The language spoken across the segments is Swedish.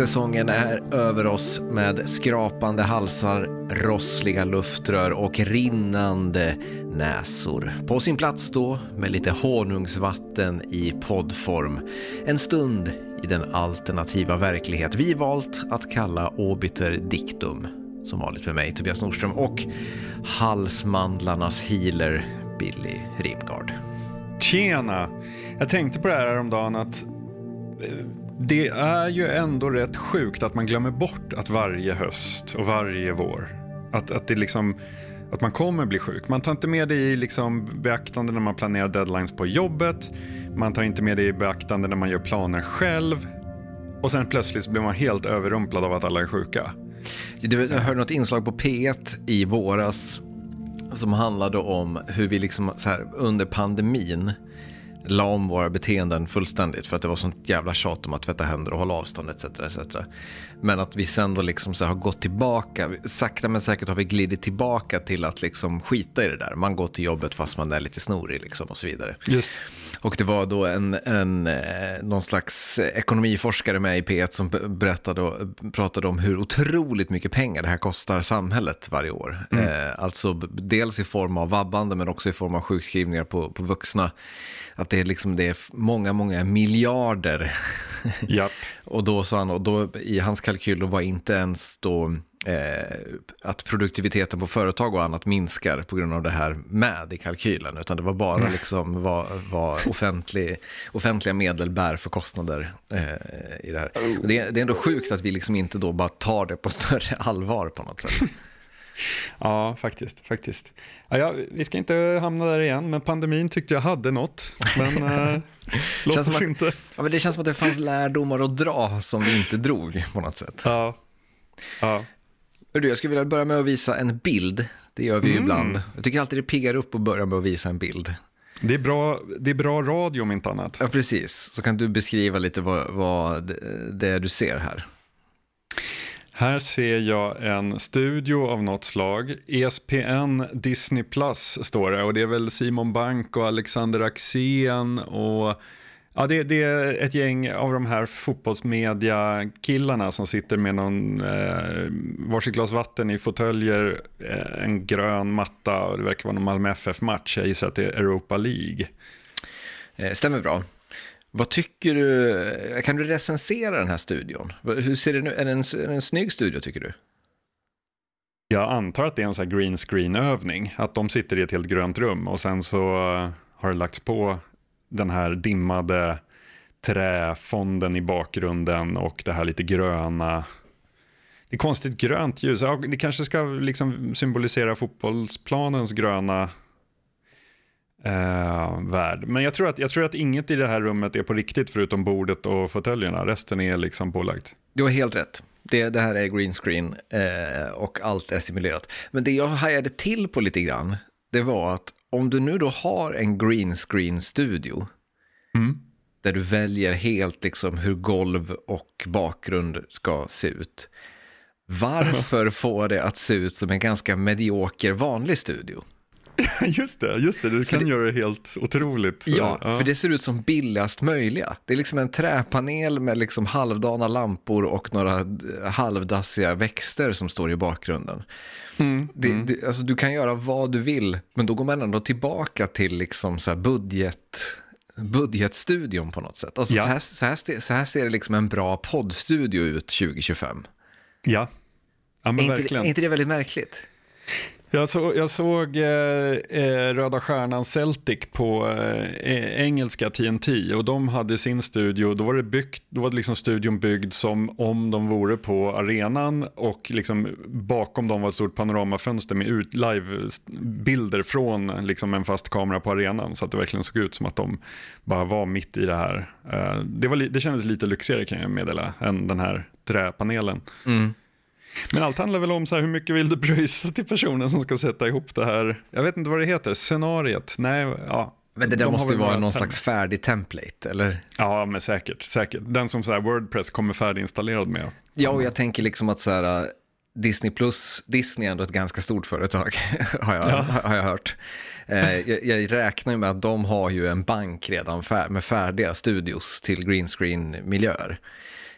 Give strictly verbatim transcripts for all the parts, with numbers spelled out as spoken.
Säsongen är över oss med skrapande halsar, rossliga luftrör och rinnande näsor. På sin plats då med lite honungsvatten i poddform. En stund i den alternativa verklighet vi valt att kalla Obiter Dictum. Som vanligt med mig, Tobias Nordström, och halsmandlarnas healer Billy Rimgard. Tjena! Jag tänkte på det här häromdagen att det är ju ändå rätt sjukt att man glömmer bort att varje höst och varje vår att, att det liksom att man kommer bli sjuk. Man tar inte med det i liksom beaktande när man planerar deadlines på jobbet. Man tar inte med det i beaktande när man gör planer själv. Och sen plötsligt blir man helt överrumplad av att alla är sjuka. Jag hörde något inslag på P ett i våras som handlade om hur vi liksom så här under pandemin la om våra beteenden fullständigt för att det var sånt jävla tjat om att tvätta händer och hålla avstånd et cetera et cetera. Men att vi sen då liksom så har gått tillbaka, sakta men säkert har vi glidit tillbaka till att liksom skita i det där. Man går till jobbet fast man är lite snorig liksom och så vidare. Just. Och det var då en, en någon slags ekonomiforskare med i P ett som berättade och pratade om hur otroligt mycket pengar det här kostar samhället varje år. Mm. Eh, alltså dels i form av vabbande men också i form av sjukskrivningar på, på vuxna. Att det är liksom det är många, många miljarder. Japp. Och då sa han, och då i hans kalkyl då var inte ens då eh, att produktiviteten på företag och annat minskar på grund av det här med i kalkylen. Utan det var bara mm. liksom vad, vad offentlig, offentliga medel bär för kostnader eh, i det här. Och det, det är ändå sjukt att vi liksom inte då bara tar det på större allvar på något sätt. Ja, faktiskt, faktiskt. Ja, ja, vi ska inte hamna där igen, men pandemin tyckte jag hade något. Men äh, låt oss att, inte. Ja, men det känns som att det fanns lärdomar att dra som vi inte drog på något sätt. Ja. Ja. Du, jag skulle vilja börja med att visa en bild. Det gör vi ju mm. ibland. Jag tycker alltid det piggar upp att börja med att visa en bild. Det är bra, det är bra radio om inte annat. Ja, precis. Så kan du beskriva lite vad, vad det är du ser här. Här ser jag en studio av något slag. E S P N Disney Plus står det. Och det är väl Simon Bank och Alexander Axén. Och ja, det, det är ett gäng av de här fotbollsmedia-killarna som sitter med någon eh, varsitt glas vatten i fåtöljer. Eh, en grön matta och det verkar vara någon Malmö F F-match. Jag gissar att det är Europa League. Eh, stämmer bra. Vad tycker du, kan du recensera den här studion? Hur ser det nu? Är det en, är det en snygg studio tycker du? Jag antar att det är en sån här green screen övning. Att de sitter i ett helt grönt rum och sen så har det lagts på den här dimmade träfonden i bakgrunden och det här lite gröna. Det är konstigt grönt ljus. Ja, det kanske ska liksom symbolisera fotbollsplanens gröna Uh, värld. Men jag tror, att, jag tror att inget i det här rummet är på riktigt förutom bordet och fåtöljerna. Resten är liksom pålagt. Du har helt rätt. Det, det här är green screen uh, och allt är simulerat. Men det jag hajade till på lite grann, det var att om du nu då har en green screen studio mm. där du väljer helt liksom hur golv och bakgrund ska se ut. Varför får det att se ut som en ganska medioker vanlig studio? Just det, just det. Du kan det, göra det helt otroligt. Ja, ja, för det ser ut som billigast möjliga. Det är liksom en träpanel med liksom halvdana lampor och några halvdassiga växter som står i bakgrunden. Mm, det, mm. Det, alltså, du kan göra vad du vill, men då går man ändå tillbaka till liksom så här budget, budgetstudion på något sätt. Alltså, ja. så, här, så, här, så här ser det liksom en bra poddstudio ut tjugo tjugofem. Ja, ja men är verkligen. Inte, är inte det väldigt märkligt? Jag, så, jag såg eh, eh, Röda Stjärnan Celtic på eh, engelska T N T och de hade sin studio, då var det byggt, då var det liksom studion byggd som om de vore på arenan och liksom bakom dem var ett stort panoramafönster med ut, live-bilder från liksom en fast kamera på arenan så att det verkligen såg ut som att de bara var mitt i det här. Eh, det, var li- det kändes lite lyxigare kan jag meddela än den här träpanelen. Mm. Men allt handlar väl om så här, hur mycket vill du pröjsa till personen som ska sätta ihop det här, jag vet inte vad det heter, scenariet. Nej, ja. Men det där de måste ju vara någon slags färdig template, eller? Ja, men säkert, säkert. Den som så här WordPress kommer färdiginstallerad med. Ja, och jag tänker liksom att så här, Disney Plus, Disney är ändå ett ganska stort företag, har, jag, ja. har jag hört. Eh, jag, jag räknar med att de har ju en bank redan fär- med färdiga studios till green screen-miljöer.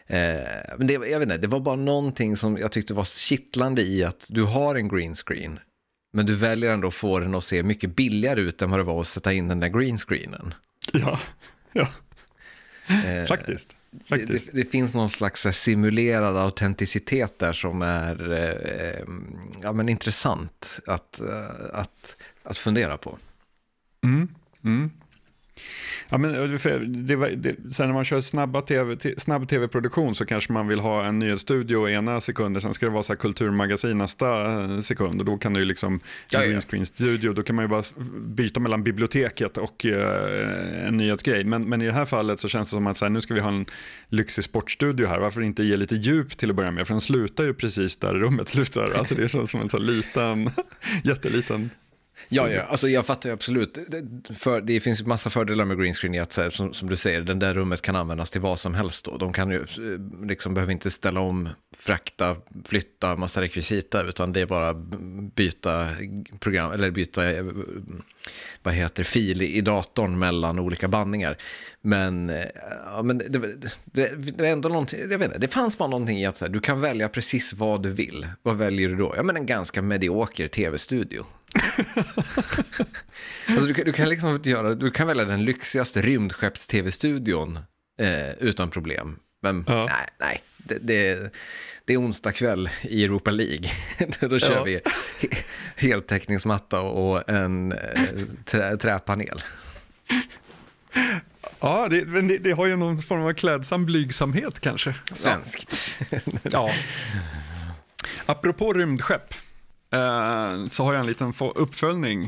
Eh, men det, jag vet inte, det var bara någonting som jag tyckte var kittlande i att du har en green screen, men du väljer ändå att få den att se mycket billigare ut än vad det var att sätta in den där green screenen. Ja, ja. Eh, Faktiskt. Faktiskt. Det, det finns någon slags simulerad autenticitet där som är eh, ja, men intressant att, att, att fundera på. Mm, mm. Ja, men det, det, det, sen när man kör snabba TV, t- snabb tv-produktion så kanske man vill ha en nyhetsstudio ena sekunden, sen ska det vara så här kulturmagasin nästa sekund, och då kan det ju liksom ja, en ja. green screen studio, då kan man ju bara byta mellan biblioteket och uh, en nyhetsgrej, men, men i det här fallet så känns det som att så här, nu ska vi ha en lyxig sportstudio här, varför inte ge lite djup till att börja med, för den slutar ju precis där rummet slutar, alltså det känns som en så liten jätteliten. Ja, ja, alltså jag fattar ju absolut. För det finns ju massa fördelar med green screen i att, så här, som, som du säger, den där rummet kan användas till vad som helst då. De kan ju liksom, behöver inte ställa om, frakta, flytta massa rekvisita, utan det är bara byta program, eller byta, vad heter fil i datorn mellan olika bandningar. Men, ja, men det, det, det, det är ändå någonting, jag vet inte, det fanns bara någonting i att så här, du kan välja precis vad du vill. Vad väljer du då? Ja, men en ganska medioker tv-studio. Alltså du, du kan liksom inte göra, du kan välja den lyxigaste rymdskepps-tv-studion eh, utan problem. Men ja. nej, nej det, det, det är onsdag kväll i Europa League. Då kör ja. vi heltäckningsmatta och en eh, trä, träpanel. Ja, det, men det, det har ju någon form av klädsam blygsamhet kanske. Svenskt. Ja. Apropå rymdskepp, så har jag en liten uppföljning.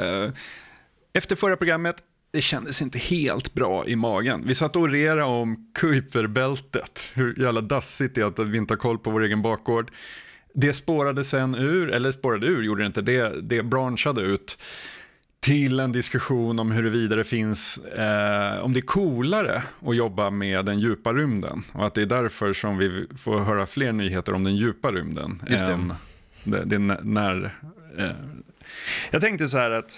Efter förra programmet, det kändes inte helt bra i magen. Vi satt och orerade om Kuiperbältet, hur jävla dassigt det är att vi inte har koll på vår egen bakgård. Det spårade sen ur, eller spårade ur gjorde det inte, det, det branschade ut till en diskussion om huruvida det finns, eh, om det är coolare att jobba med den djupa rymden. Och att det är därför som vi får höra fler nyheter om den djupa rymden. Just det. Än det, det när, eh, jag tänkte så här att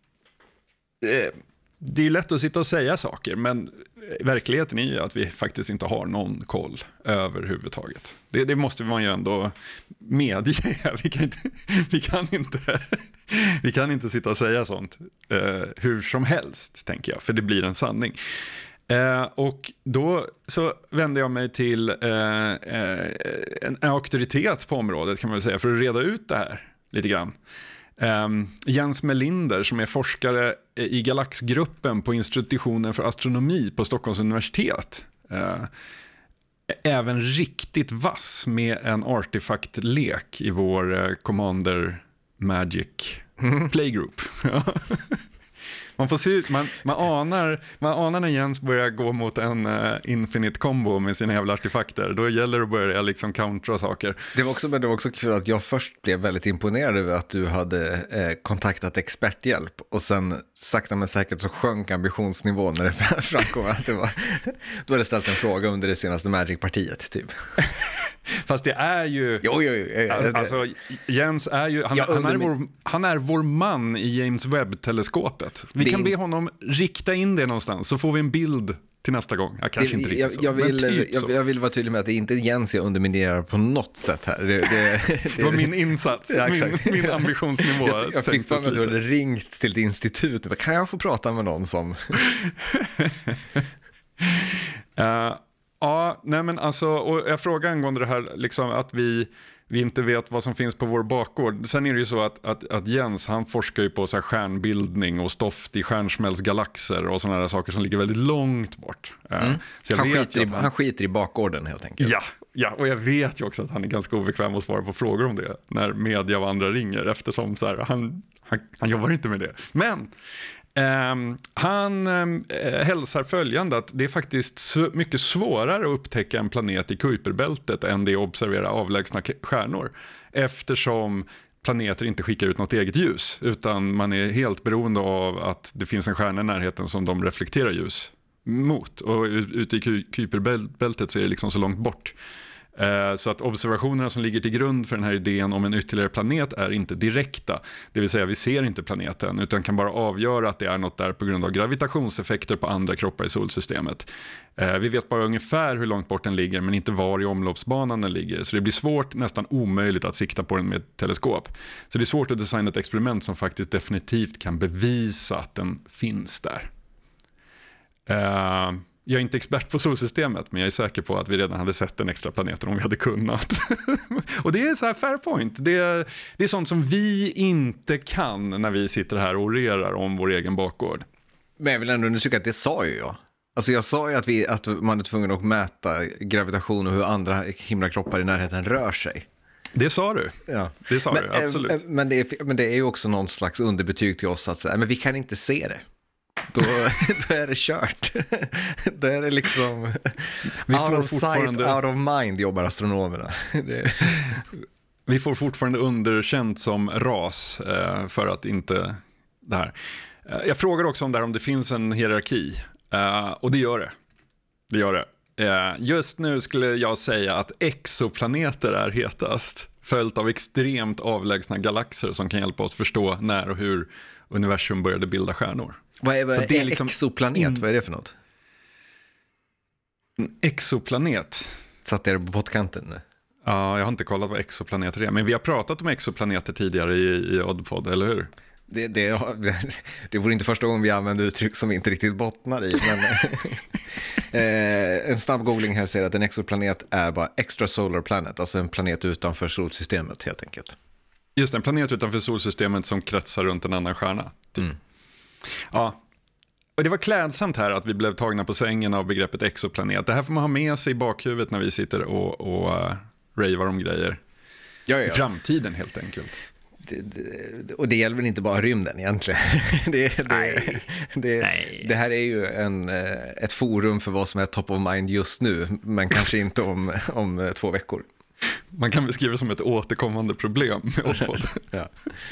eh, det är lätt att sitta och säga saker, men verkligheten är ju att vi faktiskt inte har någon koll överhuvudtaget. Det, det måste man ju ändå medge. Vi kan inte, vi kan inte, vi kan inte sitta och säga sånt eh, hur som helst, tänker jag, för det blir en sanning. Eh, och då så vände jag mig till eh, eh, en auktoritet på området, kan man väl säga, för att reda ut det här lite grann. Um, Jens Melinder, som är forskare i Galaxgruppen på institutionen för astronomi på Stockholms universitet, uh, även riktigt vass med en artefaktlek i vår uh, Commander Magic Playgroup. Man får se ut, man, man, anar, man anar när Jens börjar gå mot en uh, infinite combo med sina jävla artefakter. Då gäller det att börja liksom countera saker. Det var också, men det var också kul att jag först blev väldigt imponerad över att du hade eh, kontaktat experthjälp. Och sen sakta men säkert så sjönk ambitionsnivån när det framkom att det var, du hade ställt en fråga under det senaste Magic-partiet typ. Fast det är ju... Jo, jo, jo. Alltså, alltså Jens är ju... Han, ja, han, är vår, han är vår man i James Webb-teleskopet. Vi det kan be honom rikta in det någonstans, så får vi en bild till nästa gång. Jag kanske det, inte riktigt jag, så. Jag vill, typ jag, så. jag vill vara tydlig med att det är inte Jens jag underminerar på något sätt här. Det, det, det, det var min insats, ja, min, min ambitionsnivå. Jag, jag fick för mig att du hade ringt till ett institut. Kan jag få prata med någon som... uh, Ja, nej men alltså, och jag frågar angående det här liksom att vi, vi inte vet vad som finns på vår bakgård. Sen är det ju så att, att, att Jens, han forskar ju på så här stjärnbildning och stoft i stjärnsmällsgalaxer och sådana där saker som ligger väldigt långt bort. Mm. Så han, skiter i, han... han skiter i bakgården helt enkelt. Ja, ja, och jag vet ju också att han är ganska obekväm att svara på frågor om det när media och andra ringer, eftersom så här, han, han, han jobbar inte med det. Men... Um, han um, hälsar följande att det är faktiskt så mycket svårare att upptäcka en planet i Kuiperbältet än det att observera avlägsna stjärnor, eftersom planeter inte skickar ut något eget ljus, utan man är helt beroende av att det finns en stjärna i närheten som de reflekterar ljus mot, och ute i Kuiperbältet så är det liksom så långt bort. Så att observationerna som ligger till grund för den här idén om en ytterligare planet är inte direkta. Det vill säga vi ser inte planeten utan kan bara avgöra att det är något där på grund av gravitationseffekter på andra kroppar i solsystemet. Vi vet bara ungefär hur långt bort den ligger men inte var i omloppsbanan den ligger. Så det blir svårt, nästan omöjligt att sikta på den med ett teleskop. Så det är svårt att designa ett experiment som faktiskt definitivt kan bevisa att den finns där. Uh, jag är inte expert på solsystemet men jag är säker på att vi redan hade sett en extra planet om vi hade kunnat. Och det är så här fair point. Det är, det är sånt som vi inte kan när vi sitter här och orerar om vår egen bakgård. Men jag vill ändå undersöka att det sa ju jag. Alltså jag sa ju att, vi, att man är tvungen att mäta gravitation och hur andra himlakroppar i närheten rör sig. Det sa du. Ja. Det sa men, du, absolut. Men det, är, men det är ju också någon slags underbetyg till oss att säga, men vi kan inte se det. Då, då är det kört. Då är det liksom vi out får of sight, out of mind jobbar astronomerna. Det... Vi får fortfarande underkänt som ras eh, för att inte det här. Eh, jag frågar också om, där, om det finns en hierarki. Eh, och det gör det. Det gör det. Eh, just nu skulle jag säga att exoplaneter är hetast. Följt av extremt avlägsna galaxer som kan hjälpa oss förstå när och hur universum började bilda stjärnor. Vad är, vad är, det är liksom exoplanet? Mm. Vad är det för något? En exoplanet. Satt det på pottkanten nu? Ja, jag har inte kollat vad exoplaneter är. Men vi har pratat om exoplaneter tidigare i, i Oddpod, eller hur? Det, det, det vore inte första gången vi använder uttryck som vi inte riktigt bottnar i. Men, eh, en snabb googling här säger att en exoplanet är bara extrasolar planet. Alltså en planet utanför solsystemet helt enkelt. Just en planet utanför solsystemet som kretsar runt en annan stjärna. Typ. Mm. Ja, och det var klädsamt här att vi blev tagna på sängen av begreppet exoplanet. Det här får man ha med sig i bakhuvudet när vi sitter och, och uh, ravar om grejer. Ja, ja. I framtiden helt enkelt. Det, det, och det gäller väl inte bara rymden egentligen. det, det, Nej. Det, Nej. det här är ju en, ett forum för vad som är top of mind just nu, men kanske inte om, om två veckor. Man kan beskriva det som ett återkommande problem med Oddpod. Ja.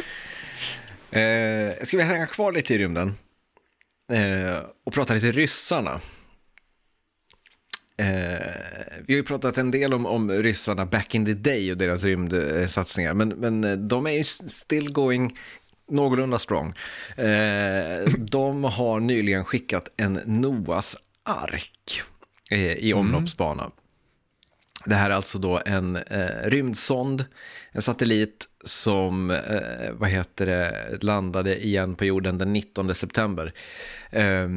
Eh, ska vi hänga kvar lite i rymden eh, och prata lite ryssarna. Eh, vi har ju pratat en del om, om ryssarna back in the day och deras rymdsatsningar, men, men de är ju still going någorlunda strong. Eh, de har nyligen skickat en Noas ark eh, i omloppsbana. Mm. Det här är alltså då en eh, rymdsond, en satellit som eh, vad heter det, landade igen på jorden den nittonde september. Eh,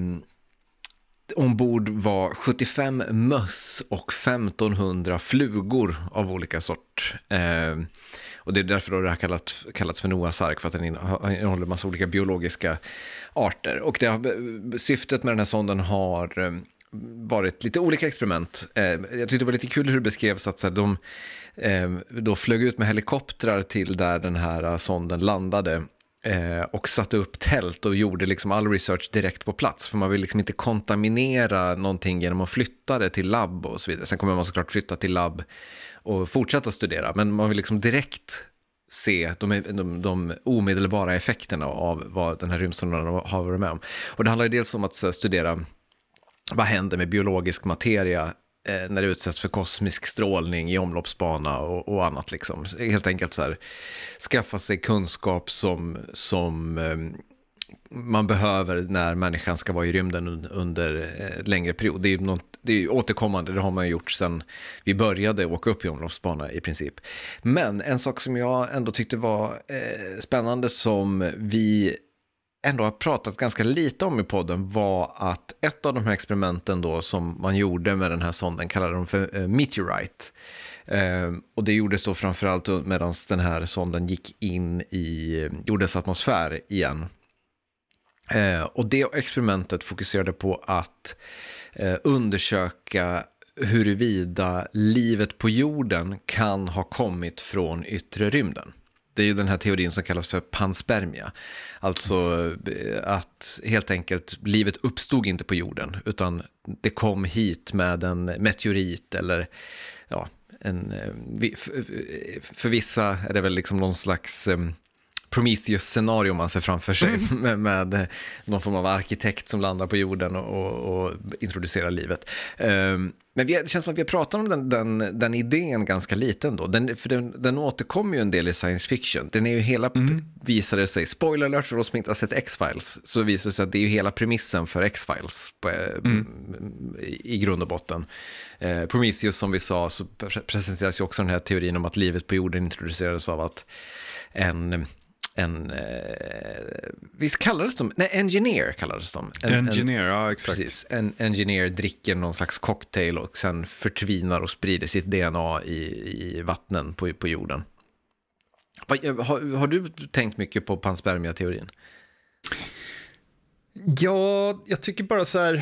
ombord var sjuttiofem möss och femtonhundra flugor av olika sort. Eh, och det är därför då det har kallat, kallats för Noas ark, för att den innehåller en massa olika biologiska arter. Och det har, syftet med den här sonden har eh, varit lite olika experiment. Eh, jag tyckte det var lite kul hur det beskrevs att så här, de eh, då flög ut med helikoptrar till där den här sonden landade eh, och satte upp tält och gjorde liksom all research direkt på plats, för man vill liksom inte kontaminera någonting genom att flytta det till labb och så vidare. Sen kommer man såklart flytta till labb och fortsätta studera, men man vill liksom direkt se de, de, de omedelbara effekterna av vad den här rymdsonden har varit med om. Och det handlar ju dels om att så, studera vad händer med biologisk materia eh, när det utsätts för kosmisk strålning i omloppsbana och, och annat liksom. Helt enkelt så här, skaffa sig kunskap som, som eh, man behöver när människan ska vara i rymden under eh, längre period. Det är ju något, det är ju återkommande, det har man gjort sedan vi började åka upp i omloppsbana i princip. Men en sak som jag ändå tyckte var eh, spännande, som vi ändå har pratat ganska lite om i podden, var att ett av de här experimenten då som man gjorde med den här sonden kallade de för uh, Meteorite. Uh, och det gjordes då framförallt medan den här sonden gick in i jordens atmosfär igen. Uh, och det experimentet fokuserade på att uh, undersöka huruvida livet på jorden kan ha kommit från yttre rymden. Det är ju den här teorin som kallas för panspermia. Alltså att helt enkelt livet uppstod inte på jorden, utan det kom hit med en meteorit eller ja, en, för vissa är det väl liksom någon slags Prometheus-scenario man ser framför sig mm. med, med någon form av arkitekt som landar på jorden och, och, och introducerar livet. Um, men vi, det känns som att vi har pratat om den, den, den idén ganska lite ändå. Den, för den, den återkommer ju en del i science fiction. Den är ju hela, mm. visade sig, spoiler alert för oss som inte har sett X-Files, så visar det sig att det är ju hela premissen för X-Files på, mm. i, i grund och botten. Eh, Prometheus, som vi sa, så presenteras ju också den här teorin om att livet på jorden introducerades av att en... En, eh, visst kallades de? Nej, engineer kallades de. En, engineer, en, ja exakt. Precis, en engineer dricker någon slags cocktail och sen förtvinar och sprider sitt D N A i, i vattnen på, på jorden. Har, har du tänkt mycket på panspermia-teorin? Ja, jag tycker bara så här...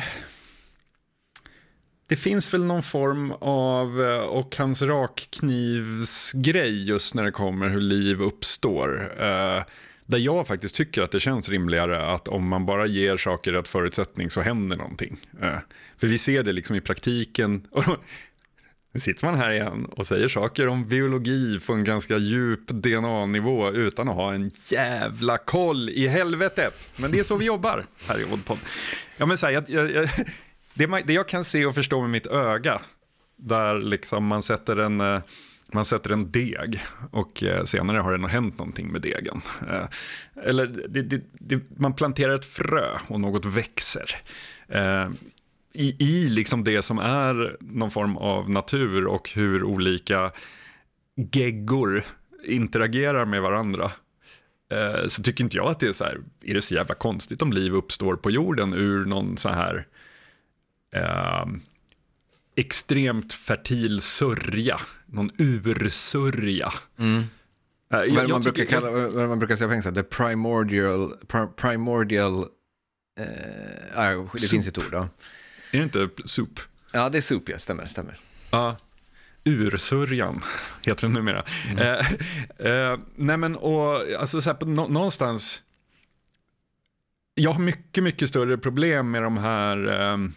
Det finns väl någon form av och hans rakknivsgrej just när det kommer hur liv uppstår. Eh, där jag faktiskt tycker att det känns rimligare att om man bara ger saker rätt förutsättning så händer någonting. Eh, för vi ser det liksom i praktiken. Och då, nu sitter man här igen och säger saker om biologi på en ganska djup D N A-nivå utan att ha en jävla koll i helvetet. Men det är så vi jobbar här i Oddpod. Ja, men så här, jag... jag, jag Det, det jag kan se och förstå med mitt öga, där liksom man sätter en, man sätter en deg och senare har det nog hänt någonting med degen. Eller det, det, det, man planterar ett frö och något växer. I, i liksom det som är någon form av natur och hur olika geggor interagerar med varandra. Så tycker inte jag att det är så här, är det så jävla konstigt om liv uppstår på jorden ur någon så här... Uh, extremt fertil sörja, någon ursörja. Mm. Uh, jag, vad, man brukar kalla, vad man brukar säga på engelska, the primordial, pri- primordial uh, uh, det soup. Finns ett ord då. Är det inte soup? Ja, det är soup, ja, stämmer, stämmer. Ja, uh, ursörjan heter den numera. Mm. Uh, uh, nej men, och alltså så här, på, nå- någonstans jag har mycket, mycket större problem med de här uh,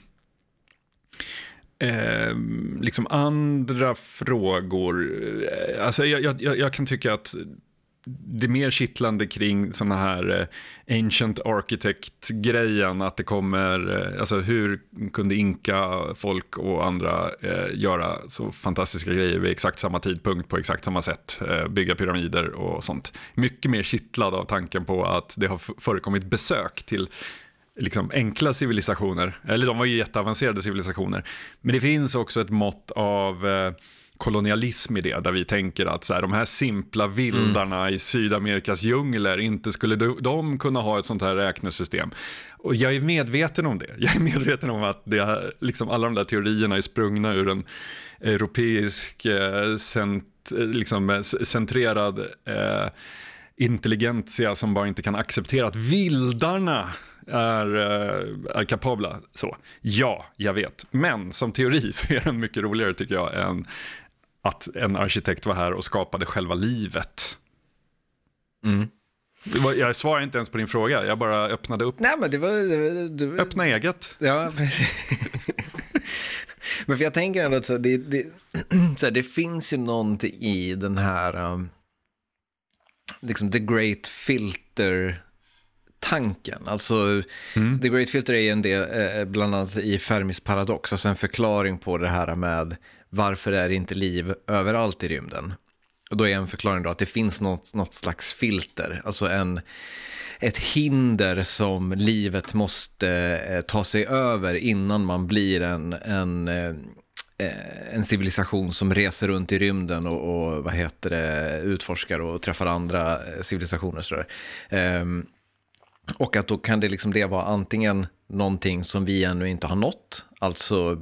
Eh, liksom andra frågor. Alltså jag, jag, jag kan tycka att det är mer kittlande kring såna här eh, ancient architect-grejen, att det kommer, eh, alltså hur kunde inka folk och andra eh, göra så fantastiska grejer vid exakt samma tidpunkt på exakt samma sätt, eh, bygga pyramider och sånt. Mycket mer kittlad av tanken på att det har f- förekommit besök till liksom enkla civilisationer, eller de var ju jätteavancerade civilisationer, men det finns också ett mått av eh, kolonialism i det, där vi tänker att så här, de här simpla vildarna mm. i Sydamerikas djungler, inte skulle de, de kunna ha ett sånt här räknesystem. Och jag är medveten om det. Jag är medveten om att det, liksom, alla de där teorierna är sprungna ur en europeisk eh, cent, liksom, centrerad eh, intelligentia som bara inte kan acceptera att vildarna är, är kapabla. Så, ja, jag vet. Men som teori så är den mycket roligare tycker jag än att en arkitekt var här och skapade själva livet. Mm. Var, jag svarar inte ens på din fråga. Jag bara öppnade upp. Nej, men det var, det var, det var... Öppna eget. Ja, precis. Men för jag tänker ändå att så det, det, så här, det finns ju någonting i den här um, liksom the great filter tanken. Alltså mm. the great filter är en del eh, bland annat i Fermis paradox, alltså en förklaring på det här med varför är det inte liv överallt i rymden. Och då är en förklaring då att det finns något, något slags filter, alltså en, ett hinder som livet måste eh, ta sig över innan man blir en, en, eh, en civilisation som reser runt i rymden och, och vad heter det, utforskar och träffar andra civilisationer. Sådär. Um, och att då kan det liksom det vara antingen någonting som vi ännu inte har nått, alltså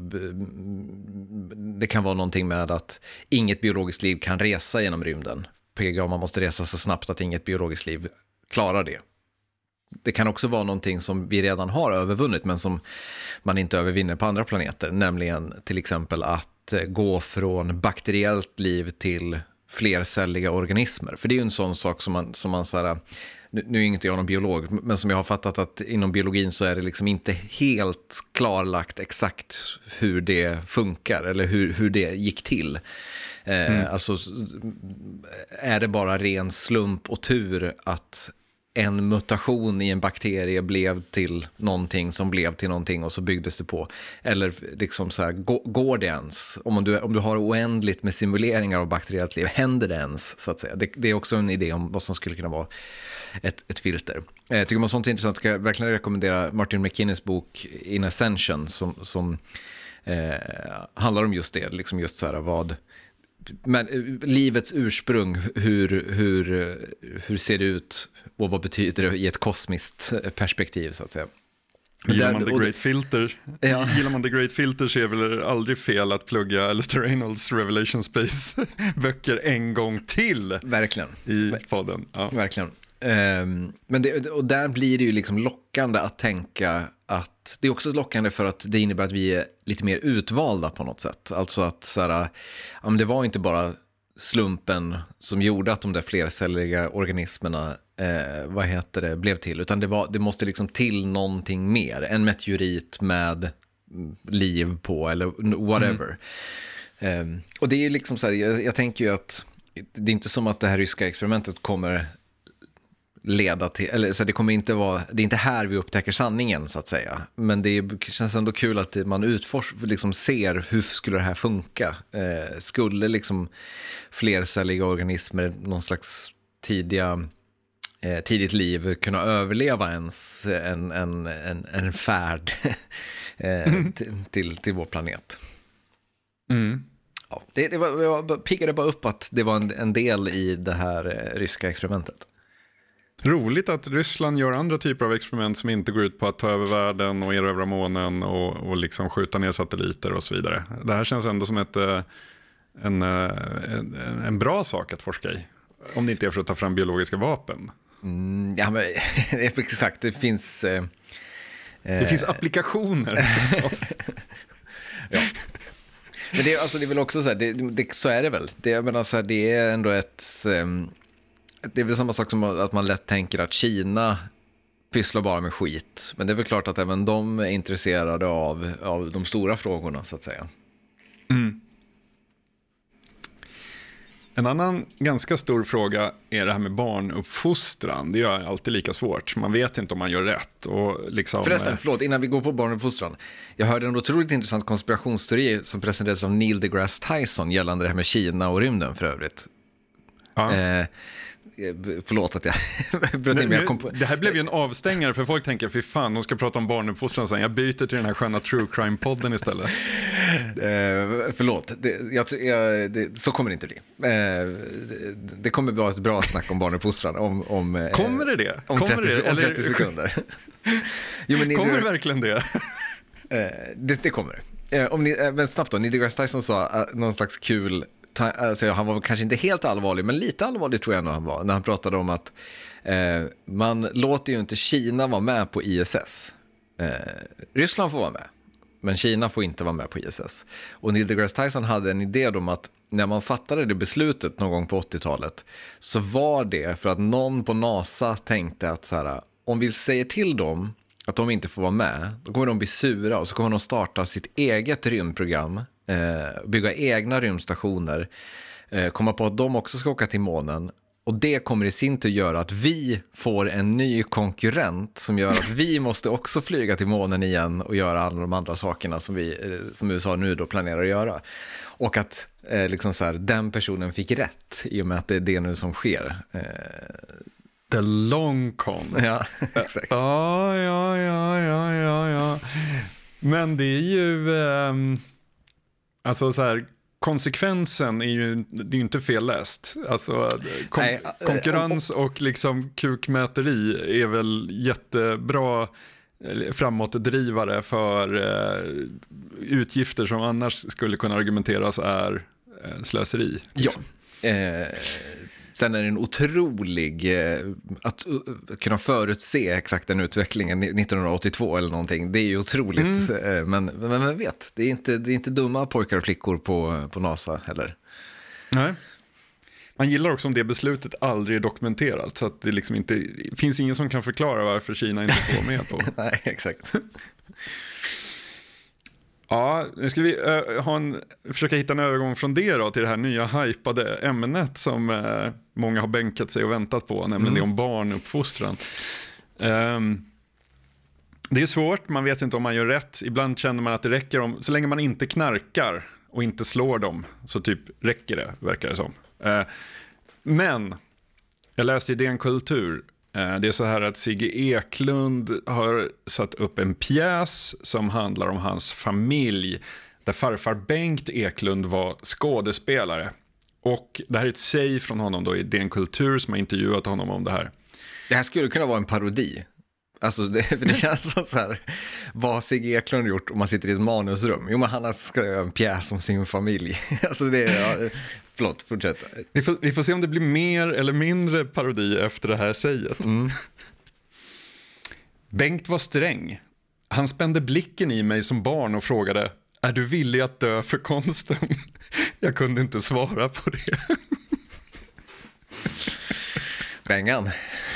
det kan vara någonting med att inget biologiskt liv kan resa genom rymden. P G A, man måste resa så snabbt att inget biologiskt liv klarar det. Det kan också vara någonting som vi redan har övervunnit men som man inte övervinner på andra planeter, nämligen till exempel att gå från bakteriellt liv till flercelliga organismer. För det är ju en sån sak som man, som man så här, nu, nu är inte jag någon biolog, men som jag har fattat att inom biologin så är det liksom inte helt klarlagt exakt hur det funkar eller hur, hur det gick till. Eh, Mm. Alltså, är det bara ren slump och tur att en mutation i en bakterie blev till någonting som blev till någonting och så byggdes det på? Eller liksom så här, går det ens? Om du, om du har oändligt med simuleringar av bakteriellt liv, händer det ens, så att säga? Det, det är också en idé om vad som skulle kunna vara ett, ett filter. Jag tycker man sånt är intressant, ska jag verkligen rekommendera Martin McKinneys bok In Ascension som, som eh, handlar om just det, liksom just så här vad... Men livets ursprung, hur, hur, hur ser det ut och vad betyder det i ett kosmiskt perspektiv, så att säga. Gillar Där, man The och, Great Filter Ja. Gillar man The Great Filter så är väl aldrig fel att plugga Alistair Reynolds Revelation Space böcker en gång till verkligen. i podden. Ja. Verkligen. Um, men det, och där blir det ju liksom lockande att tänka att det är också lockande för att det innebär att vi är lite mer utvalda på något sätt. Alltså att så här, ja, men det var inte bara slumpen som gjorde att de där flercelliga organismerna eh, vad heter det, blev till, utan det, var, det måste liksom till någonting mer. En meteorit med liv på eller whatever. Mm. Um, och det är liksom så här, jag, jag tänker ju att det är inte som att det här ryska experimentet kommer leda till, eller så det kommer inte vara, det är inte här vi upptäcker sanningen, så att säga, men det är, känns ändå kul att man utforskar, liksom ser hur skulle det här funka, eh, skulle liksom flercelliga organismer, någon slags tidiga eh, tidigt liv kunna överleva ens en, en, en, en färd eh, mm. till, till, till vår planet. Mm. Ja, det, det var, jag piggade bara upp att det var en, en del i det här eh, ryska experimentet. Roligt att Ryssland gör andra typer av experiment som inte går ut på att ta över världen och erövra månen och, och liksom skjuta ner satelliter och så vidare. Det här känns ändå som ett, en, en, en bra sak att forska i. Om det inte är för att ta fram biologiska vapen. Mm, ja, men exakt, det finns... Eh, det eh, finns applikationer. Ja. Men det, alltså, det är väl också så här, det, det, så är det väl. Det, jag menar, så här, det är ändå ett... Um, det är väl samma sak som att man lätt tänker att Kina pysslar bara med skit. Men det är väl klart att även de är intresserade av, av de stora frågorna, så att säga. Mm. En annan ganska stor fråga är det här med barnuppfostran. Det är alltid lika svårt. Man vet inte om man gör rätt. Och liksom, Förresten, förlåt, innan vi går på barnuppfostran. Jag hörde en otroligt intressant konspirationsteori som presenterades av Neil deGrasse Tyson gällande det här med Kina och rymden för övrigt. Ja. Eh, förlåt att jag bröt in, men jag kom på... Det här blev ju en avstängare för folk tänker, fy fan, de ska prata om barnuppfostran sen. Jag byter till den här sköna true crime-podden istället. Eh, förlåt, det, jag, jag, det, så kommer det inte bli. Eh, det, det kommer vara ett bra snack om barnuppfostran om, om, kommer det det? om kommer trettio, det? om trettio sekunder. Jo, men kommer det verkligen det? eh, det? Det kommer. Eh, om ni, eh, men snabbt då, Neil deGrasse Tyson sa uh, någon slags kul... Alltså, han var kanske inte helt allvarlig, men lite allvarlig tror jag nog han var, när han pratade om att eh, man låter ju inte Kina vara med på I S S. Eh, Ryssland får vara med, men Kina får inte vara med på I S S. Och Neil deGrasse Tyson hade en idé om att när man fattade det beslutet någon gång på åttiotalet så var det för att någon på NASA tänkte att så här, om vi säger till dem att de inte får vara med, då kommer de bli sura och så kommer de starta sitt eget rymdprogram, bygga egna rymdstationer, komma på att de också ska åka till månen, och det kommer i sin tur göra att vi får en ny konkurrent som gör att vi måste också flyga till månen igen och göra alla de andra sakerna som, vi, som U S A nu då planerar att göra. Och att eh, liksom så här, den personen fick rätt i och med att det är det nu som sker. Eh, The long con. Ja, exakt. Ja, ja, ja, ja, ja, ja. Men det är ju... Um... Alltså så här, konsekvensen är ju, det är ju inte fel läst. Alltså kon- Nej, äh, konkurrens och liksom kukmäteri är väl jättebra framåtdrivare för uh, utgifter som annars skulle kunna argumenteras är uh, slöseri. Liksom. Ja. Eh, sen är det en otrolig eh, att uh, kunna förutse exakt den utvecklingen nittonhundraåttiotvå eller någonting. Det är ju otroligt, mm. eh, men, men man vet, det är, inte, det är inte dumma pojkar och flickor på, på NASA heller. Nej. Man gillar också om det beslutet aldrig är dokumenterat, så att det liksom inte finns ingen som kan förklara varför Kina inte får med på. Nej, exakt. Ja, nu ska vi uh, ha en, försöka hitta en övergång från det då till det här nya hypade ämnet som uh, många har bänkat sig och väntat på, nämligen mm. det om barnuppfostran. Um, det är svårt, man vet inte om man gör rätt. Ibland känner man att det räcker om, så länge man inte knarkar och inte slår dem, så typ räcker det, verkar det som. Uh, men jag läste i D N Kultur. Det är så här att Sigge Eklund har satt upp en pjäs som handlar om hans familj, där farfar Bengt Eklund var skådespelare. Och det här är ett säg från honom då i D N Kultur som har intervjuat honom om det här. Det här skulle kunna vara en parodi. Alltså det, för det känns som så här, vad har Sigge Eklund gjort om man sitter i ett manusrum? Jo, men han ska göra en pjäs om sin familj. Alltså det är... Ja, förlåt, fortsätt. Vi får, vi får se om det blir mer eller mindre parodi efter det här säget. Mm. Bengt var sträng. Han spände blicken i mig som barn och frågade: är du villig att dö för konsten? Jag kunde inte svara på det. Bengan.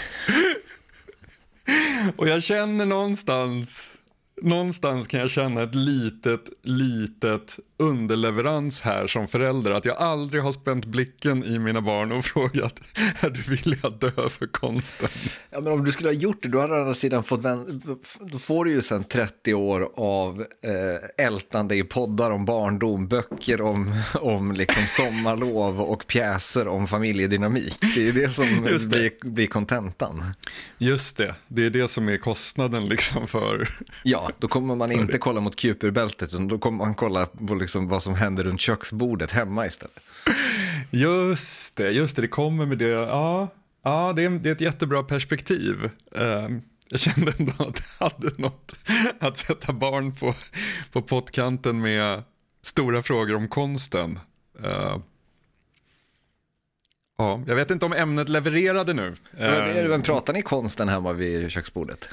Och jag känner någonstans... Någonstans kan jag känna ett litet, litet underleverans här som förälder. Att jag aldrig har spänt blicken i mina barn och frågat: är du villig att dö för konsten? Ja, men om du skulle ha gjort det, då hade du å andra sidan fått vän... Då får du ju sedan trettio år av eh, ältande i poddar om barndom, böcker om, om liksom sommarlov och pjäser om familjedynamik. Det är det som det. blir, blir kontentan. Just det, det är det som är kostnaden liksom för... Ja, då kommer man inte kolla mot Kuperbältet, utan då kommer man kolla på liksom vad som händer runt köksbordet hemma istället. Just det, just det, det kommer med det. Ja, ja det, är, det är ett jättebra perspektiv. Um, jag kände ändå att jag hade något att sätta barn på, på pottkanten med stora frågor om konsten. Uh, ja, jag vet inte om ämnet levererade nu. Men, men pratar ni konsten hemma vid köksbordet?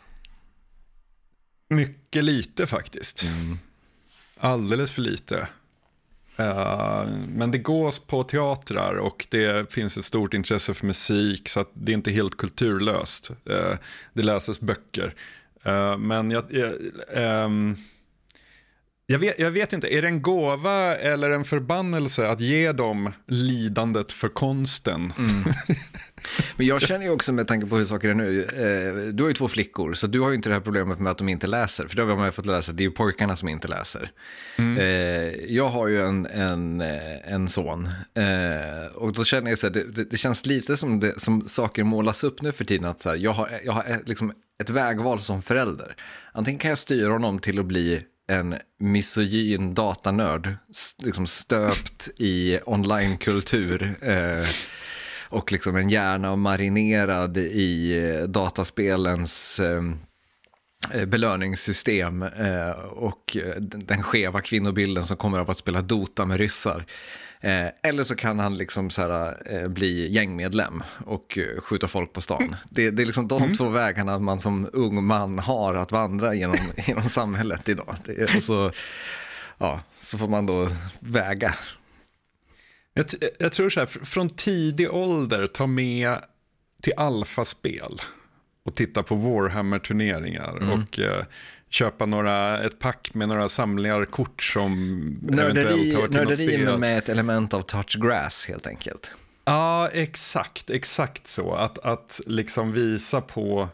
Mycket lite faktiskt. Mm. Alldeles för lite. Uh, men det gås på teatrar och det finns ett stort intresse för musik, så att det är inte helt kulturlöst. Uh, det läses böcker. Uh, men jag... jag um, Jag vet, jag vet inte, är det en gåva eller en förbannelse att ge dem lidandet för konsten? Mm. Men jag känner ju också, med tanke på hur saker är nu, eh, du har ju två flickor, så du har ju inte det här problemet med att de inte läser, för det har man ju fått läsa, det är ju pojkarna som inte läser. Mm. Eh, jag har ju en, en, en son, eh, och då känner jag så här, det, det, det känns lite som, det, som saker målas upp nu för tiden, att så här, jag har, jag har liksom ett vägval som förälder. Antingen kan jag styra honom till att bli en misogyn datanörd, liksom stöpt i onlinekultur eh, och liksom en hjärna marinerad i dataspelens eh, belöningssystem eh, och den skeva kvinnobilden som kommer av att spela Dota med ryssar. Eh, eller så kan han liksom så här, eh, bli gängmedlem och eh, skjuta folk på stan. Det, det är liksom de mm. två vägarna man som ung man har att vandra genom, genom samhället idag. Det, och så, ja, så får man då väga. Jag, jag tror så här, från tidig ålder ta med till alfaspel och titta på Warhammer-turneringar mm. och eh, köpa några, ett pack med några samlingar kort som nörderi, eventuellt hör till nörderi något spel. Med ett element av touchgrass helt enkelt. Ja, exakt, exakt så. Att, att liksom visa på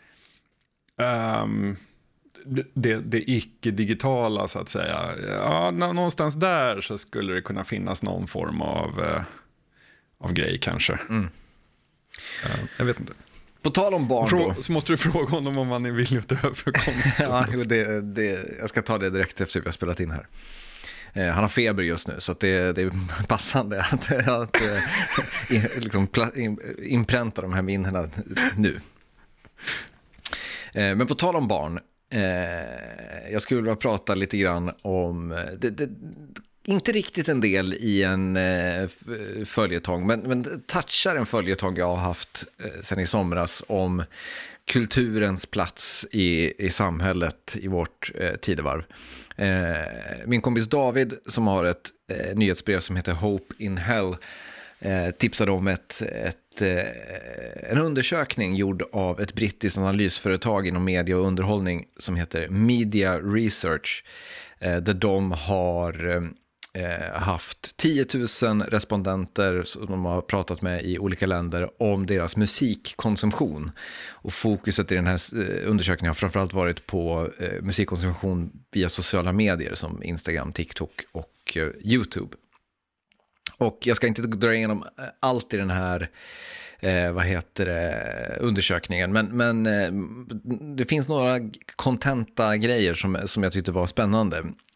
um, det, det icke-digitala så att säga. Ja, någonstans där så skulle det kunna finnas någon form av, uh, av grej kanske. Mm. Uh, jag vet inte. På tal om barn Frå- då. Så måste du fråga honom om han är villig att dö för konsten. Ja, det, det, jag ska ta det direkt efter vi har spelat in här. Eh, han har feber just nu, så att det, det är passande att, att eh, liksom in, inpränta de här minnena nu. Eh, men på tal om barn, eh, jag skulle vilja prata lite grann om... Det, det, inte riktigt en del i en eh, följetong, men, men touchar en följetong jag har haft eh, sedan i somras om kulturens plats i, i samhället i vårt eh, tidevarv. Eh, min kompis David, som har ett eh, nyhetsbrev som heter Hope in Hell, eh, tipsade om ett, ett, eh, en undersökning gjord av ett brittiskt analysföretag inom media och underhållning som heter Media Research. eh, där de har eh, haft tio tusen respondenter som de har pratat med i olika länder om deras musikkonsumtion. Och fokuset i den här eh, undersökningen har framförallt varit på eh, musikkonsumtion via sociala medier som Instagram, TikTok och eh, YouTube. Och jag ska inte dra igenom allt i den här eh, vad heter det, undersökningen, men, men eh, det finns några kontenta grejer som, som jag tyckte var spännande.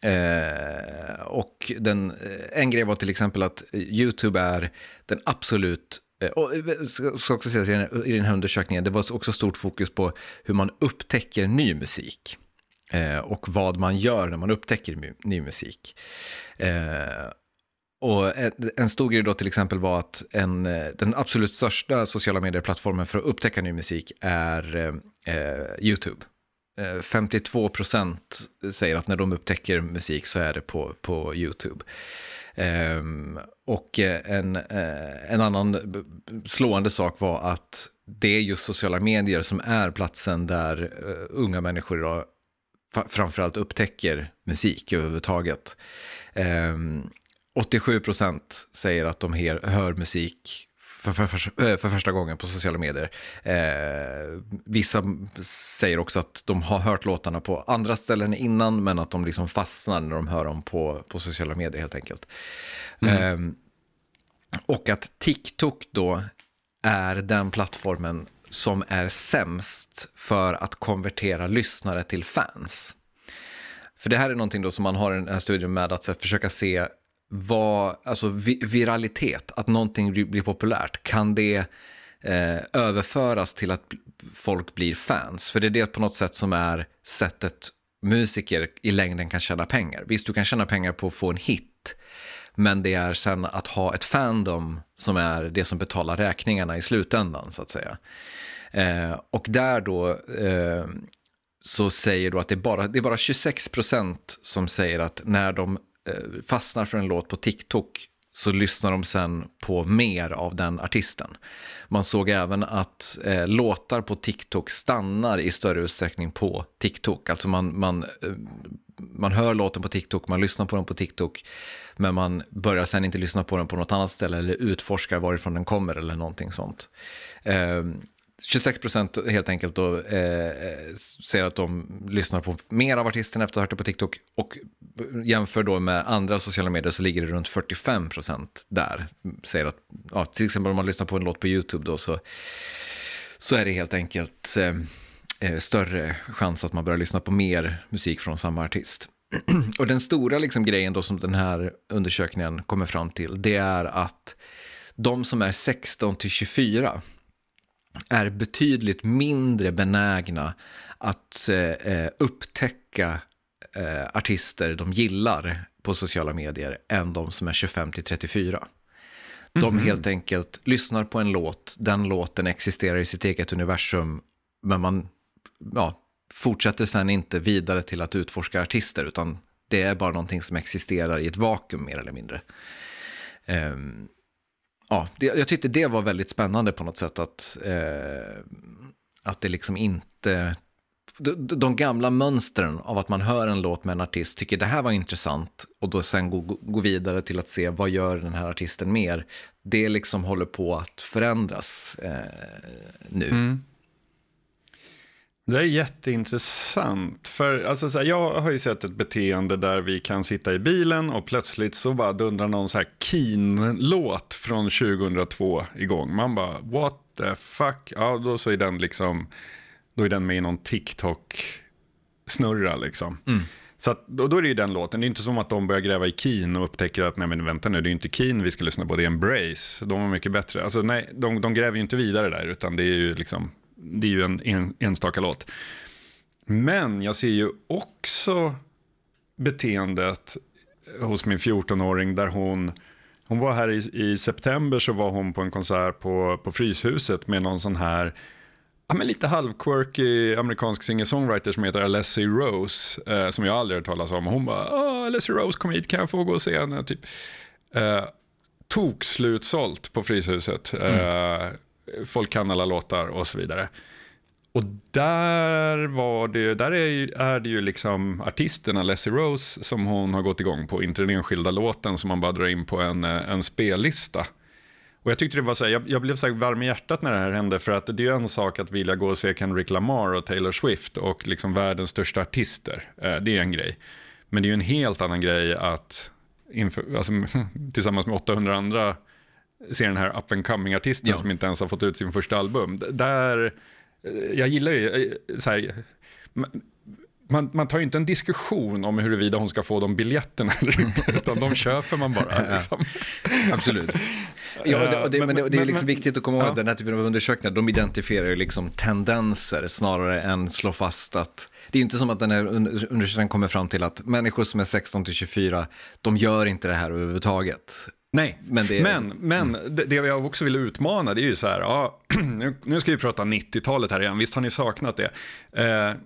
Eh, och den, en grej var till exempel att YouTube är den absolut, eh, och ska också säga i den, i den här undersökningen, det var också stort fokus på hur man upptäcker ny musik. Eh, och vad man gör när man upptäcker my, ny musik. Eh, Och en stor grej då till exempel var att en, den absolut största sociala medieplattformen för att upptäcka ny musik är eh, YouTube. Eh, femtiotvå procent säger att när de upptäcker musik så är det på, på YouTube. Eh, och en, eh, en annan slående sak var att det är just sociala medier som är platsen där uh, unga människor idag f- framförallt upptäcker musik överhuvudtaget. Eh, åttiosju procent säger att de her, hör musik för, för, för, för första gången på sociala medier. Eh, vissa säger också att de har hört låtarna på andra ställen innan, men att de liksom fastnar när de hör dem på, på sociala medier helt enkelt. Mm. Eh, och att TikTok då är den plattformen som är sämst för att konvertera lyssnare till fans. För det här är någonting då som man har en, en studie med att så, försöka se vad, alltså vi, viralitet, att någonting blir, blir populärt, kan det eh, överföras till att folk blir fans? För det är det på något sätt som är sättet musiker i längden kan tjäna pengar. Visst, du kan tjäna pengar på att få en hit, men det är sen att ha ett fandom som är det som betalar räkningarna i slutändan så att säga. Eh, och där då eh, så säger då att det är bara, det är bara tjugosex procent som säger att när de fastnar för en låt på TikTok så lyssnar de sen på mer av den artisten. Man såg även att eh, låtar på TikTok stannar i större utsträckning på TikTok. Alltså man, man, eh, man hör låten på TikTok, man lyssnar på den på TikTok, men man börjar sen inte lyssna på den på något annat ställe eller utforskar varifrån den kommer eller någonting sånt. Eh, tjugosex procent helt enkelt då, eh, säger att de lyssnar på mer av artisten efter att ha hört det på TikTok, och jämför då med andra sociala medier så ligger det runt fyrtiofem procent där. Säger att, ja, till exempel om man lyssnar på en låt på YouTube då så, så är det helt enkelt eh, större chans att man börjar lyssna på mer musik från samma artist. Och den stora liksom grejen då som den här undersökningen kommer fram till, det är att de som är sexton till tjugofyra är betydligt mindre benägna att eh, upptäcka eh, artister de gillar på sociala medier än de som är tjugofem till trettiofyra. De mm-hmm. helt enkelt lyssnar på en låt, den låten existerar i sitt eget universum, men man ja, fortsätter sen inte vidare till att utforska artister, utan det är bara någonting som existerar i ett vakuum mer eller mindre. Um, Ja, det, jag tyckte det var väldigt spännande på något sätt att, eh, att det liksom inte... De, de gamla mönstren av att man hör en låt med en artist, tycker det här var intressant, och då sen gå, gå vidare till att se vad gör den här artisten mer. Det liksom håller på att förändras eh, nu. Mm. Det är jätteintressant, för alltså, så här, jag har ju sett ett beteende där vi kan sitta i bilen och plötsligt så bara dundrar någon så här Keen-låt från tjugohundratvå igång. Man bara, what the fuck? Ja, då så är den liksom, då är den med i någon TikTok-snurra liksom. Mm. Så att, då, då är det ju den låten. Det är inte som att de börjar gräva i Keen och upptäcker att nej men vänta nu, det är inte Keen vi ska lyssna på, det är Embrace. De var mycket bättre. Alltså nej, de, de gräver ju inte vidare där, utan det är ju liksom... Det är ju en, en enstaka låt. Men jag ser ju också beteendet hos min fjortonåring där hon, hon var här i, i september, så var hon på en konsert på, på Fryshuset med någon sån här, ja, men lite halvquirky amerikansk singer-songwriter som heter Alessia Rose, eh, som jag aldrig hört talas om. Och hon bara, ah, Alessia Rose, kom hit, kan jag få gå och se henne? Typ. Eh, tok slutsålt på Fryshuset. Mm. Eh, folk kan alla låtar och så vidare. Och där var det, där är, ju, är det ju liksom artisterna Leslie Rose som hon har gått igång på, inte den enskilda låten som man bara drar in på en, en spellista. Och jag tyckte det var så här, jag, jag blev så här varm i hjärtat när det här hände, för att det är ju en sak att vilja gå och se Kendrick Lamar och Taylor Swift och liksom världens största artister. Eh, det är en grej. Men det är ju en helt annan grej att inför, alltså, tillsammans med åttahundra andra se den här up and coming artisten ja. som inte ens har fått ut sin första album. Där, jag gillar ju så här, man, man tar ju inte en diskussion om huruvida hon ska få de biljetterna eller inte, utan de köper man bara. Liksom. Absolut. Ja, och det, och det, men, men det, det är liksom men, viktigt att komma ihåg ja. att den här typen av undersökningar, de identifierar ju liksom tendenser snarare än slå fast att det är inte som att den här undersökningen kommer fram till att människor som är sexton till tjugofyra, de gör inte det här överhuvudtaget. Nej, men, det är... men, men mm. det, det jag också vill utmana, det är ju så här, ja, nu, nu ska vi prata nittiotalet här igen, visst har ni saknat det. Eh,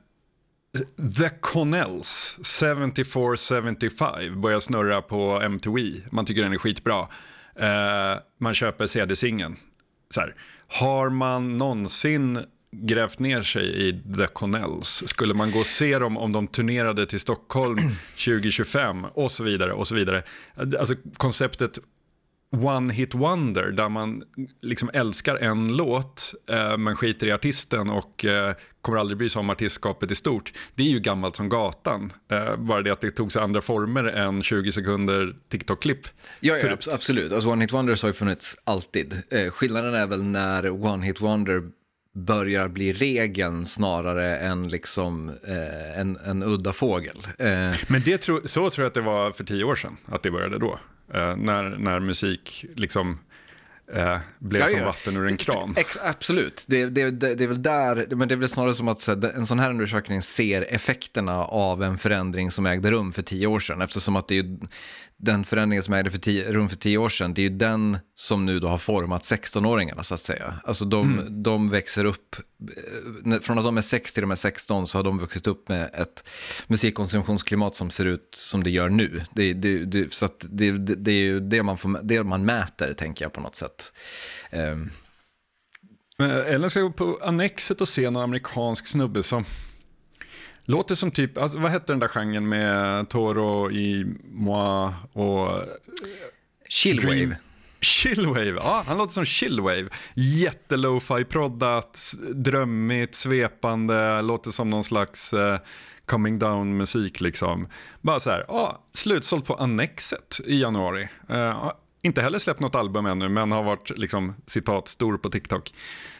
The Connells sjuftiofyra sjuttiofem börjar snurra på M T V, man tycker den är skitbra. Eh, man köper C D-singeln. Så här, har man någonsin grävt ner sig i The Connells? Skulle man gå och se dem om de turnerade till Stockholm tjugo tjugofem och så vidare och så vidare. Alltså konceptet One Hit Wonder, där man liksom älskar en låt eh, men skiter i artisten och eh, kommer aldrig bry sig om artistskapet i stort. Det är ju gammalt som gatan. Eh, bara det att det tog sig andra former än tjugo sekunder TikTok-klipp. Ja, ja absolut. Alltså One Hit Wonders har ju funnits alltid. Eh, skillnaden är väl när One Hit Wonder börjar bli regeln snarare än liksom eh, en, en udda fågel. Eh. Men det tro, så tror jag att det var för tio år sedan att det började då. Eh, när, när musik liksom eh, blev ja, som ja. vatten ur en kran. Ex, absolut. Det, det, det, det är väl där, men det är väl snarare som att så, en sån här undersökning ser effekterna av en förändring som ägde rum för tio år sedan. Eftersom att det är ju den förändringen som ägde för tio, rum för tio år sedan, det är ju den som nu då har format sexton-åringarna så att säga. Alltså de, mm. de växer upp, från att de är sex till de är sexton så har de vuxit upp med ett musikkonsumtionsklimat som ser ut som det gör nu. Det, det, det, så att det, det, det är ju det man, får, det man mäter, tänker jag på något sätt. Um. Men Ellen ska gå på Annexet och se någon amerikansk snubbe som låter som typ, alltså, vad hette den där genren med Toro i Moi och Chillwave. Chillwave, ja, han låter som Chillwave. Jätte-lo-fi proddat, drömmigt, svepande, låter som någon slags uh, coming down musik liksom. Bara så här, ja, slutsålt på Annexet i januari. Uh, inte heller släppt något album ännu, men har varit liksom citat stor på TikTok.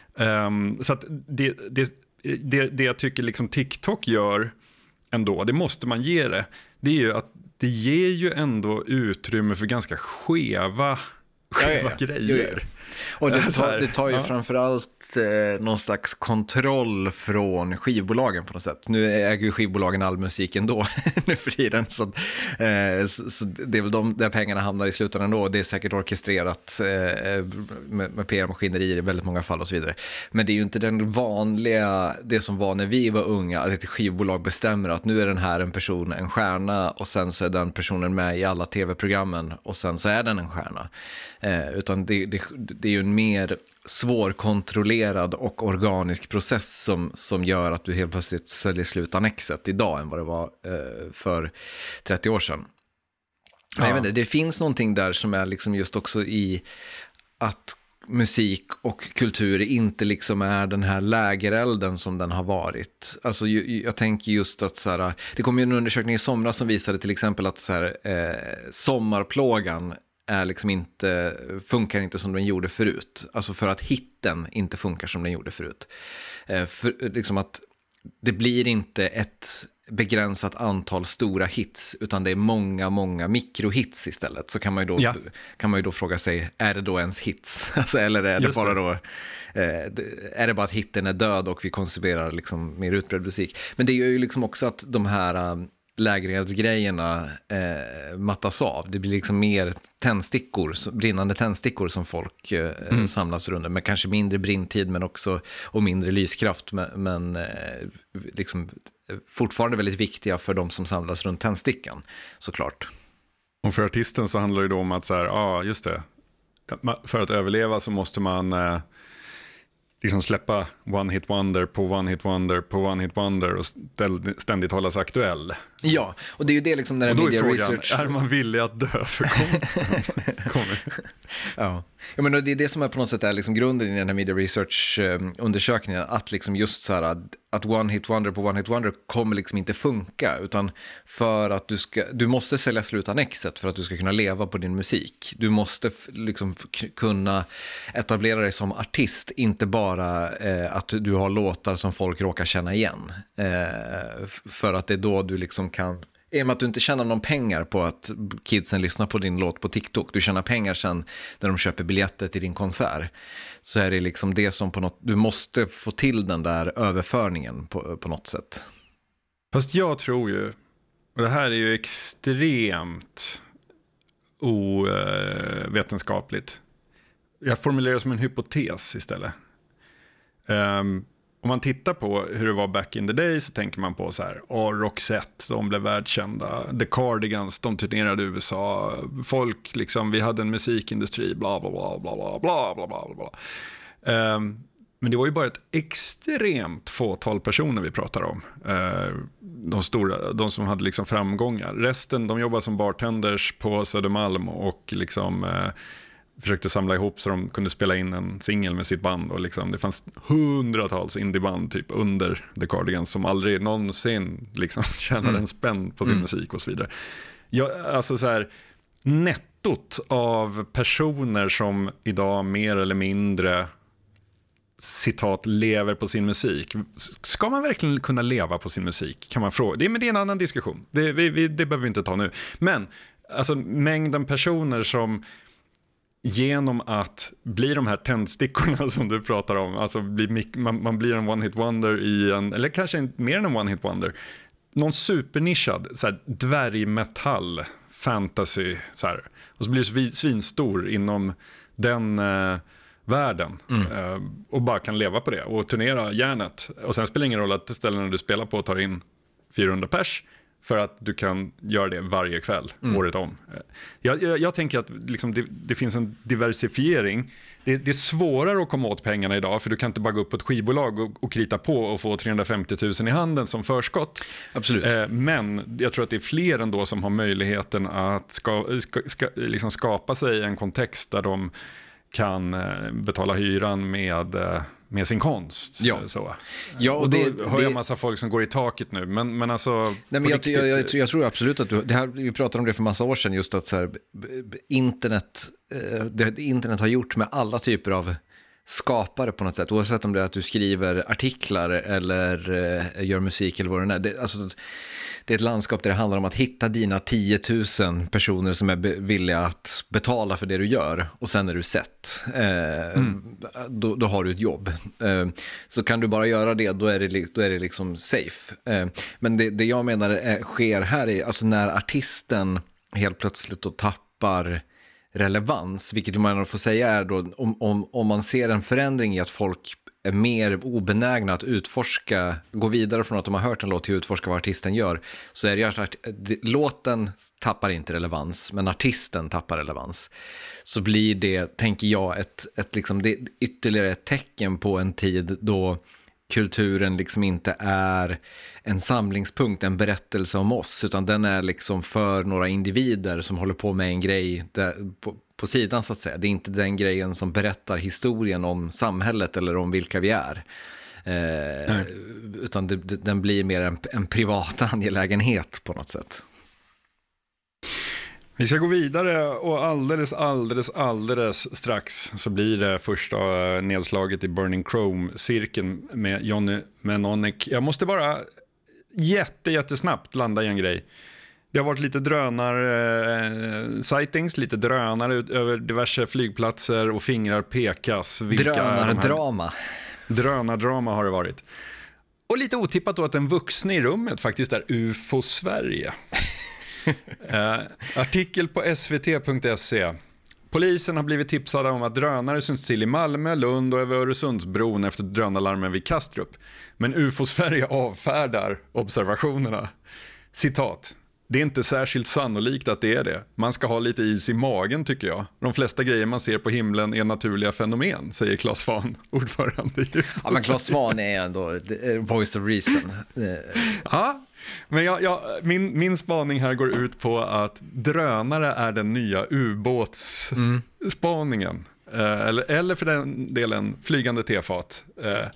Um, så att det, det Det, det jag tycker liksom TikTok gör ändå, det måste man ge det, det är ju att det ger ju ändå utrymme för ganska skeva, skeva ja, ja. grejer. Ja, ja. Och det tar, det tar ju ja. framförallt eh, någon slags kontroll från skivbolagen på något sätt. Nu äger ju skivbolagen all musik ändå nu för tiden. Så, eh, så, så det är väl de där pengarna hamnar i slutändan ändå. Det är säkert orkestrerat eh, med, med P R-maskinerier i väldigt många fall och så vidare. Men det är ju inte den vanliga, det som var när vi var unga, att ett skivbolag bestämmer att nu är den här en person en stjärna och sen så är den personen med i alla tv-programmen och sen så är den en stjärna. Eh, utan det, det, det är ju en mer svårkontrollerad och organisk process som, som gör att du helt plötsligt säljer slut Annexet idag än vad det var eh, för trettio år sedan. Ja. Jag vet inte, det finns någonting där som är liksom just också i att musik och kultur inte liksom är den här lägerelden som den har varit. Alltså jag, jag tänker just att så här, det kom ju en undersökning i somras som visade till exempel att så här, eh, sommarplågan är liksom inte, funkar inte som den gjorde förut. Alltså för att hitten inte funkar som den gjorde förut. Eh, för, liksom att det blir inte ett begränsat antal stora hits, utan det är många, många mikrohits istället. Så kan man ju då, ja. kan man ju då fråga sig, är det då ens hits? Alltså, eller är det Just bara det. då, eh, är det bara att hitten är död och vi konsumerar liksom mer utbredd musik? Men det gör ju liksom också att de här um, lägerhetsgrejerna eh, mattas av. Det blir liksom mer tändstickor, brinnande tändstickor som folk eh, mm. samlas runt, med kanske mindre brinntid men också och mindre lyskraft, men, men eh, liksom fortfarande väldigt viktiga för de som samlas runt tändstickan, såklart. Och för artisten så handlar det då om att så här, ja ah, just det, för att överleva så måste man eh, liksom släppa One Hit Wonder på One Hit Wonder på One Hit Wonder och ständigt hållas aktuell. Ja, och det är ju det liksom när och då media är frågan, research... är man villig att dö för konsten? ja. ja, men det är det som är på något sätt är liksom grunden i den här media research-undersökningen, att liksom just så här att One Hit Wonder på One Hit Wonder kommer liksom inte funka, utan för att du ska, du måste sälja slutannexet för att du ska kunna leva på din musik. Du måste liksom kunna etablera dig som artist, inte bara eh, att du har låtar som folk råkar känna igen. Eh, för att det är då du liksom kan, i och med att du inte tjänar någon pengar på att kidsen lyssnar på din låt på TikTok, du tjänar pengar sen när de köper biljetter till din konsert, så är det liksom det som på något, du måste få till den där överföringen på, på något sätt. Fast jag tror ju, och det här är ju extremt ovetenskapligt, jag formulerar det som en hypotes istället. Um, Om man tittar på hur det var back in the day så tänker man på så här, oh, Roxette, de blev världskända, The Cardigans, de turnerade i U S A, folk liksom, vi hade en musikindustri, bla bla bla bla bla bla bla bla bla. Um, men det var ju bara ett extremt fåtal personer vi pratar om. Uh, de stora, de som hade liksom framgångar. Resten, de jobbade som bartenders på Södermalm och liksom... Uh, försökte samla ihop så de kunde spela in en singel med sitt band, och liksom, det fanns hundratals indieband typ under The Cardigans som aldrig någonsin liksom tjänade mm. en spänn på sin mm. musik och så vidare. Jag, alltså så här, nettot av personer som idag mer eller mindre citat lever på sin musik. Ska man verkligen kunna leva på sin musik? Kan man fråga. Det är, men det är en annan diskussion. Det, vi, vi, det behöver vi inte ta nu. Men alltså mängden personer som genom att bli de här tändstickorna som du pratar om, alltså bli, man, man blir en one hit wonder i en, eller kanske mer än en one hit wonder, någon supernischad så här, dvärgmetall fantasy så här, och så blir du svinstor inom den eh, världen mm. eh, och bara kan leva på det och turnera järnet, och sen spelar det ingen roll att ställena du spelar på tar in fyrahundra pers, för att du kan göra det varje kväll, mm. året om. Jag, jag, jag tänker att liksom det, det finns en diversifiering. Det, det är svårare att komma åt pengarna idag, för du kan inte bara gå upp på ett skivbolag och, och krita på och få trehundrafemtio tusen i handen som förskott. Absolut. Eh, men jag tror att det är fler ändå som har möjligheten att ska, ska, ska, liksom skapa sig en kontext där de kan eh, betala hyran med... Eh, med sin konst. Ja. Så. Ja, och, och då det, hör jag det... massa folk som går i taket nu. Men, men alltså... Nej, men jag, riktigt... jag, jag, jag tror absolut att du... Det här, vi pratade om det för massa år sedan, just att så här, internet, det internet har gjort med alla typer av skapare på något sätt. Oavsett om det är att du skriver artiklar eller eh, gör musik eller vad det är. Det, alltså, det är ett landskap där det handlar om att hitta dina tio tusen personer som är villiga att betala för det du gör, och sen är du sett. Eh, mm. då, då har du ett jobb. Eh, så kan du bara göra det, då är det, då är det liksom safe. Eh, men det, det jag menar är, sker här är alltså när artisten helt plötsligt då tappar relevans, vilket man får säga är då, om, om, om man ser en förändring i att folk är mer obenägna att utforska, gå vidare från att de har hört en låt till att utforska vad artisten gör, så är det ju att låten tappar inte relevans, men artisten tappar relevans. Så blir det, tänker jag, ett, ett liksom, det ytterligare ett tecken på en tid då kulturen liksom inte är en samlingspunkt, en berättelse om oss, utan den är liksom för några individer som håller på med en grej där, på, på sidan så att säga. Det är inte den grejen som berättar historien om samhället eller om vilka vi är. Eh, utan det, den blir mer en, en privat angelägenhet på något sätt. Vi ska gå vidare, och alldeles, alldeles, alldeles strax så blir det första nedslaget i Burning Chrome-cirkeln med Johnny Mnemonic. Jag måste bara jätte, jättesnabbt landa i en grej. Det har varit lite drönar-sightings, lite drönare över diverse flygplatser och fingrar pekas. Drönardrama. Drönardrama har det varit. Och lite otippat då att en vuxen i rummet faktiskt är U F O Sverige. Uh, artikel på S V T punkt se. Polisen har blivit tipsade om att drönare syns till i Malmö, Lund och över Öresundsbron efter drönarlarmen vid Kastrup. Men U F O Sverige avfärdar observationerna. Citat: det är inte särskilt sannolikt att det är det. Man ska ha lite is i magen tycker jag. De flesta grejer man ser på himlen är naturliga fenomen, säger Claes Svahn, ordförande. Ja, men Claes Svahn är ändå voice of reason. Ja, men jag, jag, min, min spaning här går ut på att drönare är den nya ubåtsspaningen. Mm. Eh, eller, eller för den delen flygande tefat. Eh, eh,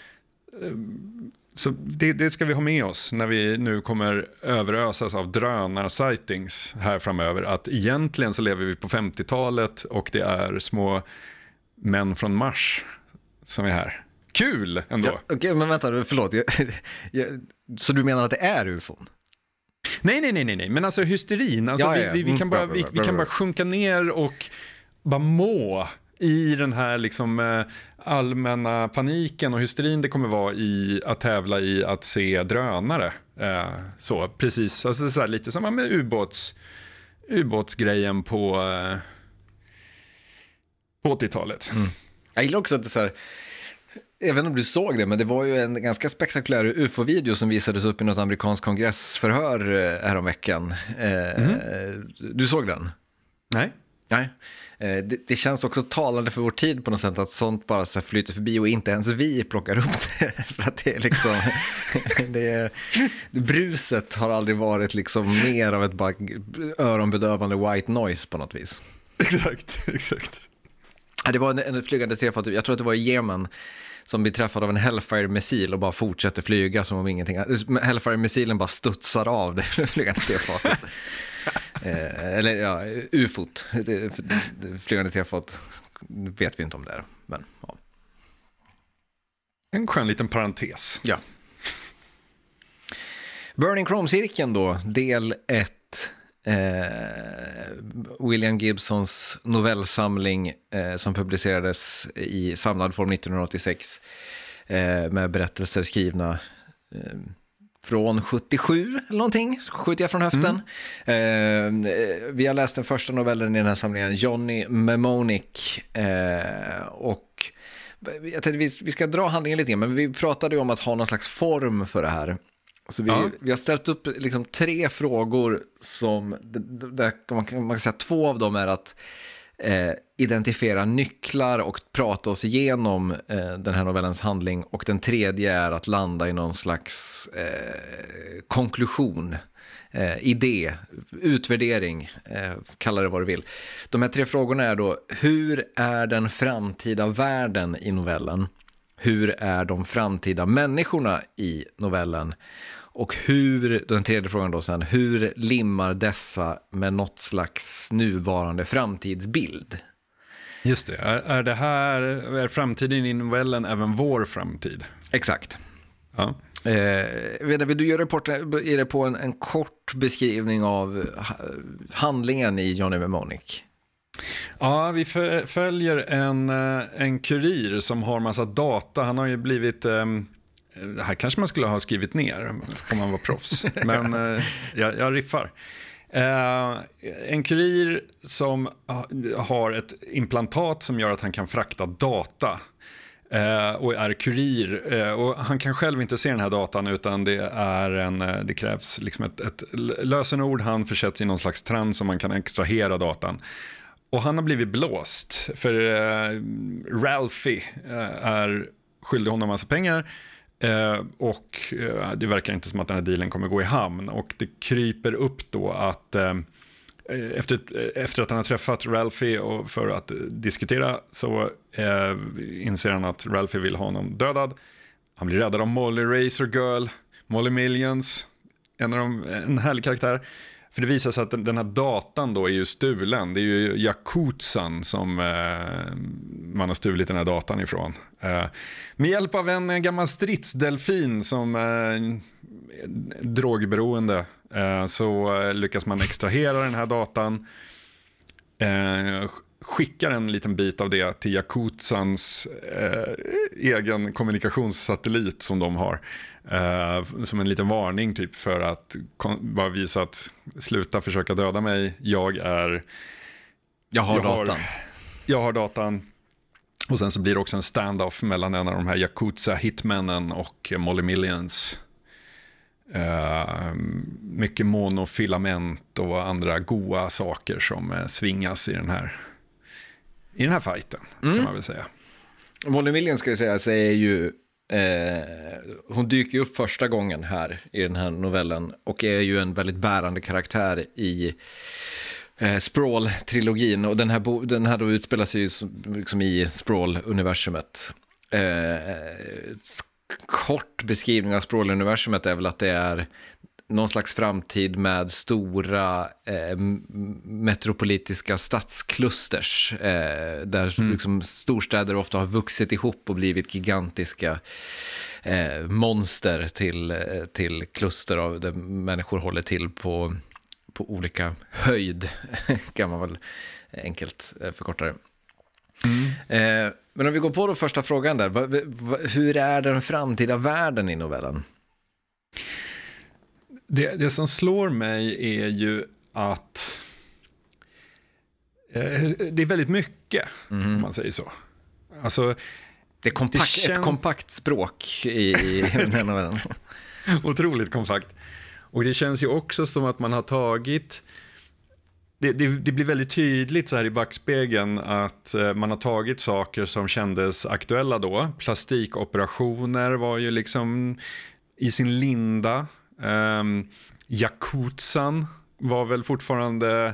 Så det, det ska vi ha med oss när vi nu kommer överösas av drönar-sightings här framöver. Att egentligen så lever vi på femtiotalet och det är små män från Mars som är här. Kul ändå! Ja, okej, okay, men vänta, förlåt. Jag, jag, så du menar att det är U F O? Nej, nej, nej, nej, nej. Men alltså hysterin. Alltså ja, ja. Vi, vi, vi, kan bara, vi, vi kan bara sjunka ner och bara må i den här liksom allmänna paniken och hysterin det kommer vara i att tävla i att se drönare. Eh, så precis, alltså så här, lite som med ubåts, ubåtsgrejen på, eh, på åttiotalet. Mm. Jag gillar också att det så här, jag vet inte om du såg det, men det var ju en ganska spektakulär U F O-video som visades upp i något amerikanskt kongressförhör häromveckan. Eh, mm. Du såg den? Nej. Nej. Det, det känns också talande för vår tid på något sätt att sånt bara så flyter förbi och inte ens vi plockar upp det. För att det är liksom, det är, bruset har aldrig varit liksom mer av ett bara öronbedövande white noise på något vis. Exakt, exakt. Det var en, en flygande träffat, jag tror att det var i Yemen, som blir träffad av en Hellfire-missil och bara fortsätter flyga som om ingenting. Hellfire-missilen bara studsar av det flygande träffatet. Eh, eller ja, U F O T, det, det flygande tefat vet vi inte om det är, men ja. En skön liten parentes. Ja. Burning Chrome-cirkeln då, del ett. Eh, William Gibsons novellsamling eh, som publicerades i samlad form nittonhundraåttiosex eh, med berättelser skrivna eh, från sjuttiosju eller någonting, skjuter jag från höften. Mm. Eh, vi har läst den första novellen i den här samlingen, Johnny Mnemonic. Eh, och jag tänkte vi, vi ska dra handlingen lite, men vi pratade ju om att ha någon slags form för det här. Så vi, ja. vi har ställt upp liksom tre frågor som, där man kan, man kan säga två av dem är att eh, identifiera nycklar och prata oss igenom eh, den här novellens handling, och den tredje är att landa i någon slags eh, konklusion, eh, idé, utvärdering, eh, kalla det vad du vill. De här tre frågorna är då: hur är den framtida världen i novellen? Hur är de framtida människorna i novellen? Och hur, den tredje frågan då sen, hur limmar dessa med något slags nuvarande framtidsbild? Just det, är, är det här, är framtiden i novellen även vår framtid? Exakt. Ja. Eh, vill du göra rapporten, är det på en, en kort beskrivning av handlingen i Johnny Mnemonic? Ja, vi följer en, en kurir som har massa data. Han har ju blivit, det här kanske man skulle ha skrivit ner om man var proffs, men jag, jag riffar. En kurir som har ett implantat som gör att han kan frakta data. Och är kurir, och han kan själv inte se den här datan, utan det är en, det krävs liksom ett, ett lösenord. Han försätts i någon slags trans som man kan extrahera datan. Och han har blivit blåst, för uh, Ralphie uh, är skyldig honom en massa pengar. Uh, och uh, det verkar inte som att den här dealen kommer gå i hamn. Och det kryper upp då att uh, efter, efter att han har träffat Ralphie och för att diskutera, så uh, inser han att Ralphie vill ha honom dödad. Han blir räddad av Molly Razor Girl, Molly Millions, en, av dem, en härlig karaktär. För det visar sig att den, den här datan då är ju stulen. Det är ju Yakutsan som eh, man har stulit den här datan ifrån. Eh, med hjälp av en gammal stridsdelfin som eh, drogberoende eh, så eh, lyckas man extrahera den här datan. Eh, skickar en liten bit av det till Yakutsans eh, egen kommunikationssatellit som de har. Uh, som en liten varning typ för att kon- bara visa att sluta försöka döda mig, jag är jag har jag datan har, jag har datan. Och sen så blir det också en standoff mellan en av de här Yakuza hitmännen och Molly Millions. Uh, mycket monofilament och andra goa saker som uh, svingas i den här i den här fighten, mm. kan man väl säga. Molly Million ska jag säga säger ju eh, hon dyker upp första gången här i den här novellen och är ju en väldigt bärande karaktär i eh, Sprawl-trilogin, och den här, bo- den här då utspelar sig ju liksom i Sprawl-universumet. Eh, kort beskrivning av Sprawl-universumet är väl att det är någon slags framtid med stora eh, metropolitiska stadsklusters eh, där mm. liksom storstäder ofta har vuxit ihop och blivit gigantiska eh, monster till, till kluster av där människor håller till på, på olika höjd, kan man väl enkelt eh, förkorta det. Mm. Eh, men om vi går på då första frågan där, va, va, hur är den framtida världen i novellen? Det, det som slår mig är ju att eh, det är väldigt mycket, mm. om man säger så. Alltså, det är kompakt, det känns... ett kompakt språk i, i den här novellen. Otroligt kompakt. Och det känns ju också som att man har tagit... Det, det, det blir väldigt tydligt så här i backspegeln att eh, man har tagit saker som kändes aktuella då. Plastikoperationer var ju liksom i sin linda. Um, Yakutsan var väl fortfarande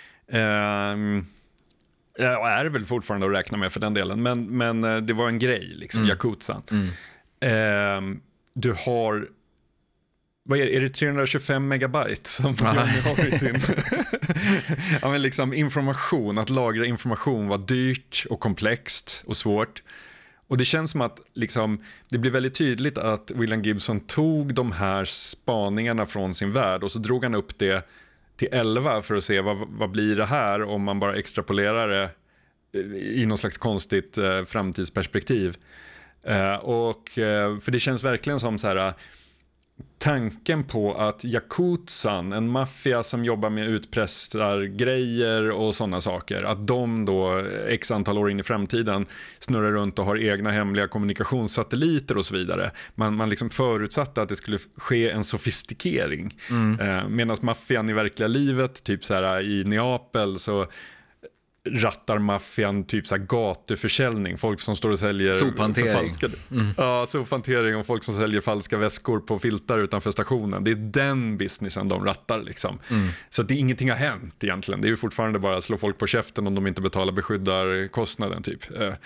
um, ja, är väl fortfarande att räkna med för den delen, men, men uh, det var en grej liksom, mm. Yakutsan. Mm. Um, du har vad är det, är det trehundratjugofem megabyte som Johnny har i sin ja, men liksom information, att lagra information var dyrt och komplext och svårt. Och det känns som att liksom, det blir väldigt tydligt att William Gibson tog de här spaningarna från sin värld och så drog han upp det till elva för att se vad, vad blir det här om man bara extrapolerar det i någon slags konstigt eh, framtidsperspektiv. Eh, och, eh, för det känns verkligen som så här... Tanken på att Yakutsan, en maffia som jobbar med utpressargrejer och sådana saker, att de då x antal år in i framtiden snurrar runt och har egna hemliga kommunikationssatelliter och så vidare. Man, man liksom förutsatte att det skulle ske en sofistikering. Mm. Eh, medan maffian i verkliga livet, typ så här i Neapel, så rattar maffian typ så här gatuförsäljning, folk som står och säljer förfalskade. Mm. Ja, sophantering och folk som säljer falska väskor på filtar utanför stationen. Det är den businessen de rattar liksom. Mm. Så att det ingenting har hänt egentligen. Det är ju fortfarande bara att slå folk på käften om de inte betalar beskyddarkostnaden typ.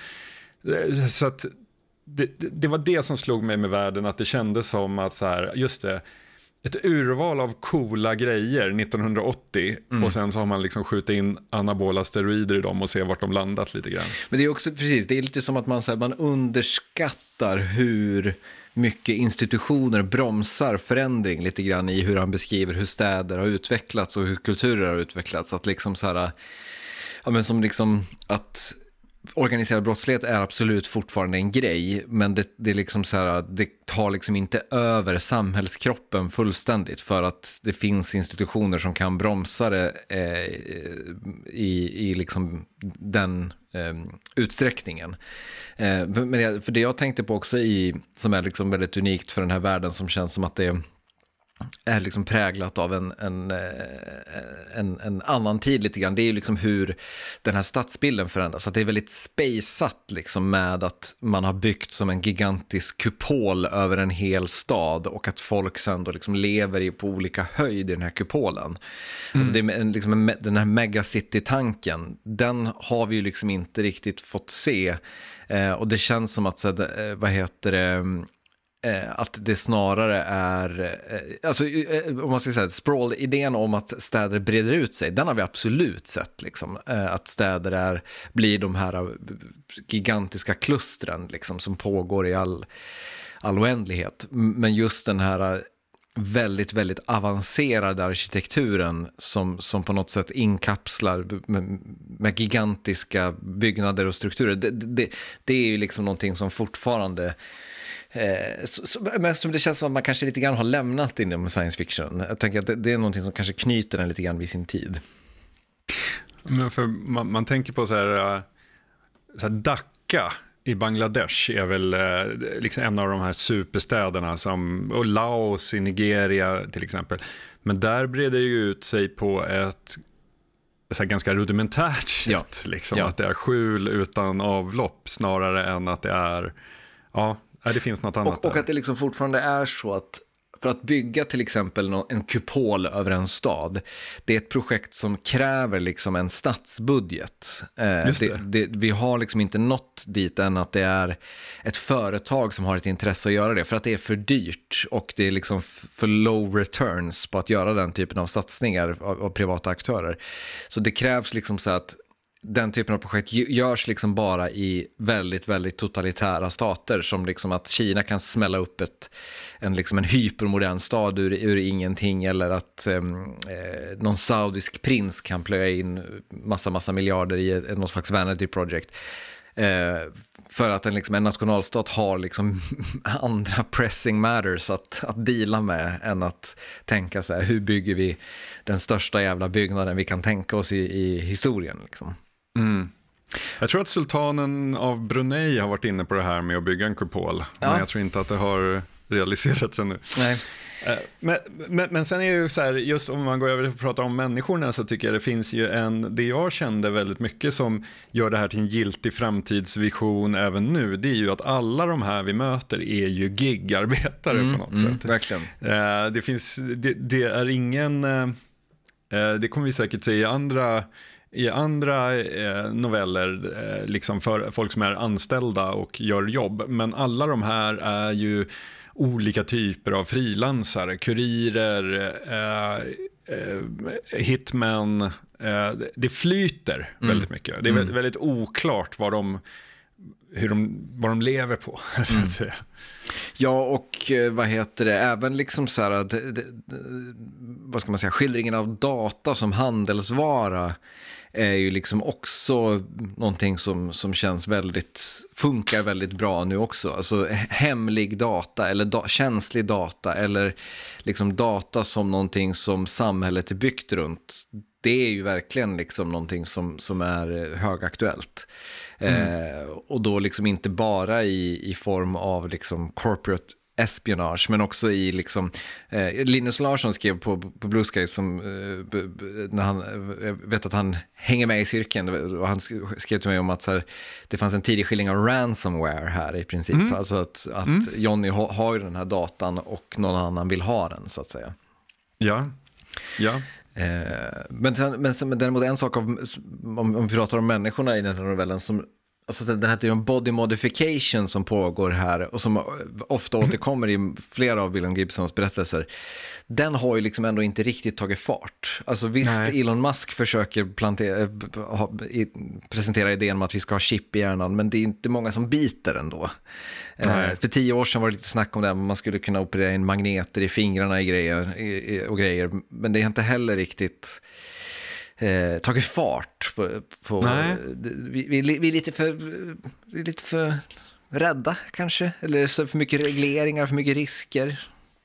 Så att det, det var det som slog mig med världen, att det kändes som att så här, just det, ett urval av coola grejer nittonhundraåttio mm. och sen så har man liksom skjutit in anabola steroider i dem och se vart de landat lite grann. Men det är också precis, det är lite som att man, så här, man underskattar hur mycket institutioner bromsar förändring lite grann i hur han beskriver hur städer har utvecklats och hur kulturer har utvecklats. Att liksom så här, ja men som liksom att organiserad brottslighet är absolut fortfarande en grej, men det, det är liksom så här, det tar liksom inte över samhällskroppen fullständigt, för att det finns institutioner som kan bromsa det eh, i, i liksom den eh, utsträckningen. Eh, men det, för det jag tänkte på också i, som är liksom väldigt unikt för den här världen, som känns som att det är liksom präglat av en, en, en, en annan tid lite grann. Det är ju liksom hur den här stadsbilden förändras. Att det är väldigt spejsat liksom med att man har byggt som en gigantisk kupol över en hel stad, och att folk sen då liksom lever i på olika höjd i den här kupolen. Mm. Alltså det är en, liksom en, den här megacity-tanken, den har vi ju liksom inte riktigt fått se. Eh, och det känns som att, så, eh, vad heter det... att det snarare är, alltså om man ska säga sprawl, idén om att städer breder ut sig, den har vi absolut sett liksom, att städer är, blir de här gigantiska klustren liksom, som pågår i all, all oändlighet, men just den här väldigt, väldigt avancerade arkitekturen som, som på något sätt inkapslar med, med gigantiska byggnader och strukturer, det, det, det är ju liksom någonting som fortfarande Eh, så, så, men som det känns som att man kanske lite grann har lämnat inom science fiction. Jag tänker att det, det är någonting som kanske knyter den lite grann vid sin tid. Men för man, man tänker på så här, så här Dhaka i Bangladesh är väl eh, liksom en av de här superstäderna som, och Laos i Nigeria till exempel. Men där breder det ju ut sig på ett så här ganska rudimentärt sätt. Ja. Liksom, Ja. Att det är skjul utan avlopp snarare än att det är, ja, det finns något annat Och, och där. att det liksom fortfarande är så att för att bygga till exempel nå- en kupol över en stad, det är ett projekt som kräver liksom en statsbudget. Eh, Just det. Det, det, vi har liksom inte nått dit än att det är ett företag som har ett intresse att göra det, för att det är för dyrt och det är liksom f- för low returns på att göra den typen av satsningar av, av privata aktörer. Så det krävs liksom så att den typen av projekt görs liksom bara i väldigt, väldigt totalitära stater, som liksom att Kina kan smälla upp ett, en, liksom en hypermodern stad ur, ur ingenting, eller att eh, någon saudisk prins kan plöja in massa, massa miljarder i ett, någon slags vanity project. Eh, för att en, liksom, en nationalstat har liksom andra pressing matters att, att deala med än att tänka så här, hur bygger vi den största jävla byggnaden vi kan tänka oss i, i historien liksom. Mm. Jag tror att sultanen av Brunei har varit inne på det här med att bygga en kupol. Ja. Men jag tror inte att det har realiserats ännu. Nej. Men, men, men sen är det ju så här, just om man går över och pratar om människorna, så tycker jag det finns ju en, det jag kände väldigt mycket som gör det här till en giltig framtidsvision även nu, det är ju att alla de här vi möter är ju gigarbetare Mm, på något mm, sätt. verkligen. Det finns, det, det är ingen, det kommer vi säkert se i andra I andra eh, noveller, eh, liksom för folk som är anställda och gör jobb. Men alla de här är ju olika typer av frilansare, kurirer, eh, eh, hitmen. Eh, det flyter Mm. väldigt mycket. Det är Mm. väldigt, väldigt oklart vad de, hur de, vad de lever på, så att säga. Ja, och eh, vad heter det, även liksom så här, det, det, vad ska man säga, skildringen av data som handelsvara är ju liksom också någonting som, som känns väldigt, funkar väldigt bra nu också. Alltså hemlig data eller da, känslig data eller liksom data som någonting som samhället är byggt runt. Det är ju verkligen liksom någonting som, som är högaktuellt. Mm. Eh, och då liksom inte bara i, i form av liksom corporate espionage, men också i liksom eh, Linus Larsson skrev på, på Blue Sky som eh, b, b, när han eh, vet att han hänger med i cirkeln, och han skrev till mig om att så här, det fanns en tidig skildring av ransomware här i princip, mm. alltså att, att mm. Johnny ha, har ju den här datan och någon annan vill ha den, så att säga. Ja, ja. Eh, men, sen, men, sen, men däremot en sak av, om, om vi pratar om människorna i den här novellen, som alltså den heter ju en body modification som pågår här och som ofta återkommer i flera av William Gibsons berättelser. Den har ju liksom ändå inte riktigt tagit fart. Alltså visst, Nej. Elon Musk försöker plantera, ha, i, presentera idén om att vi ska ha chip i hjärnan, men det är inte många som biter ändå. Eh, för tio år sedan var det lite snack om det, man skulle kunna operera in magneter i fingrarna i grejer, i, i, och grejer, men det är inte heller riktigt Eh, tagit fart på, på vi, vi, vi, är lite för, vi är lite för rädda kanske, eller så för mycket regleringar, för mycket risker.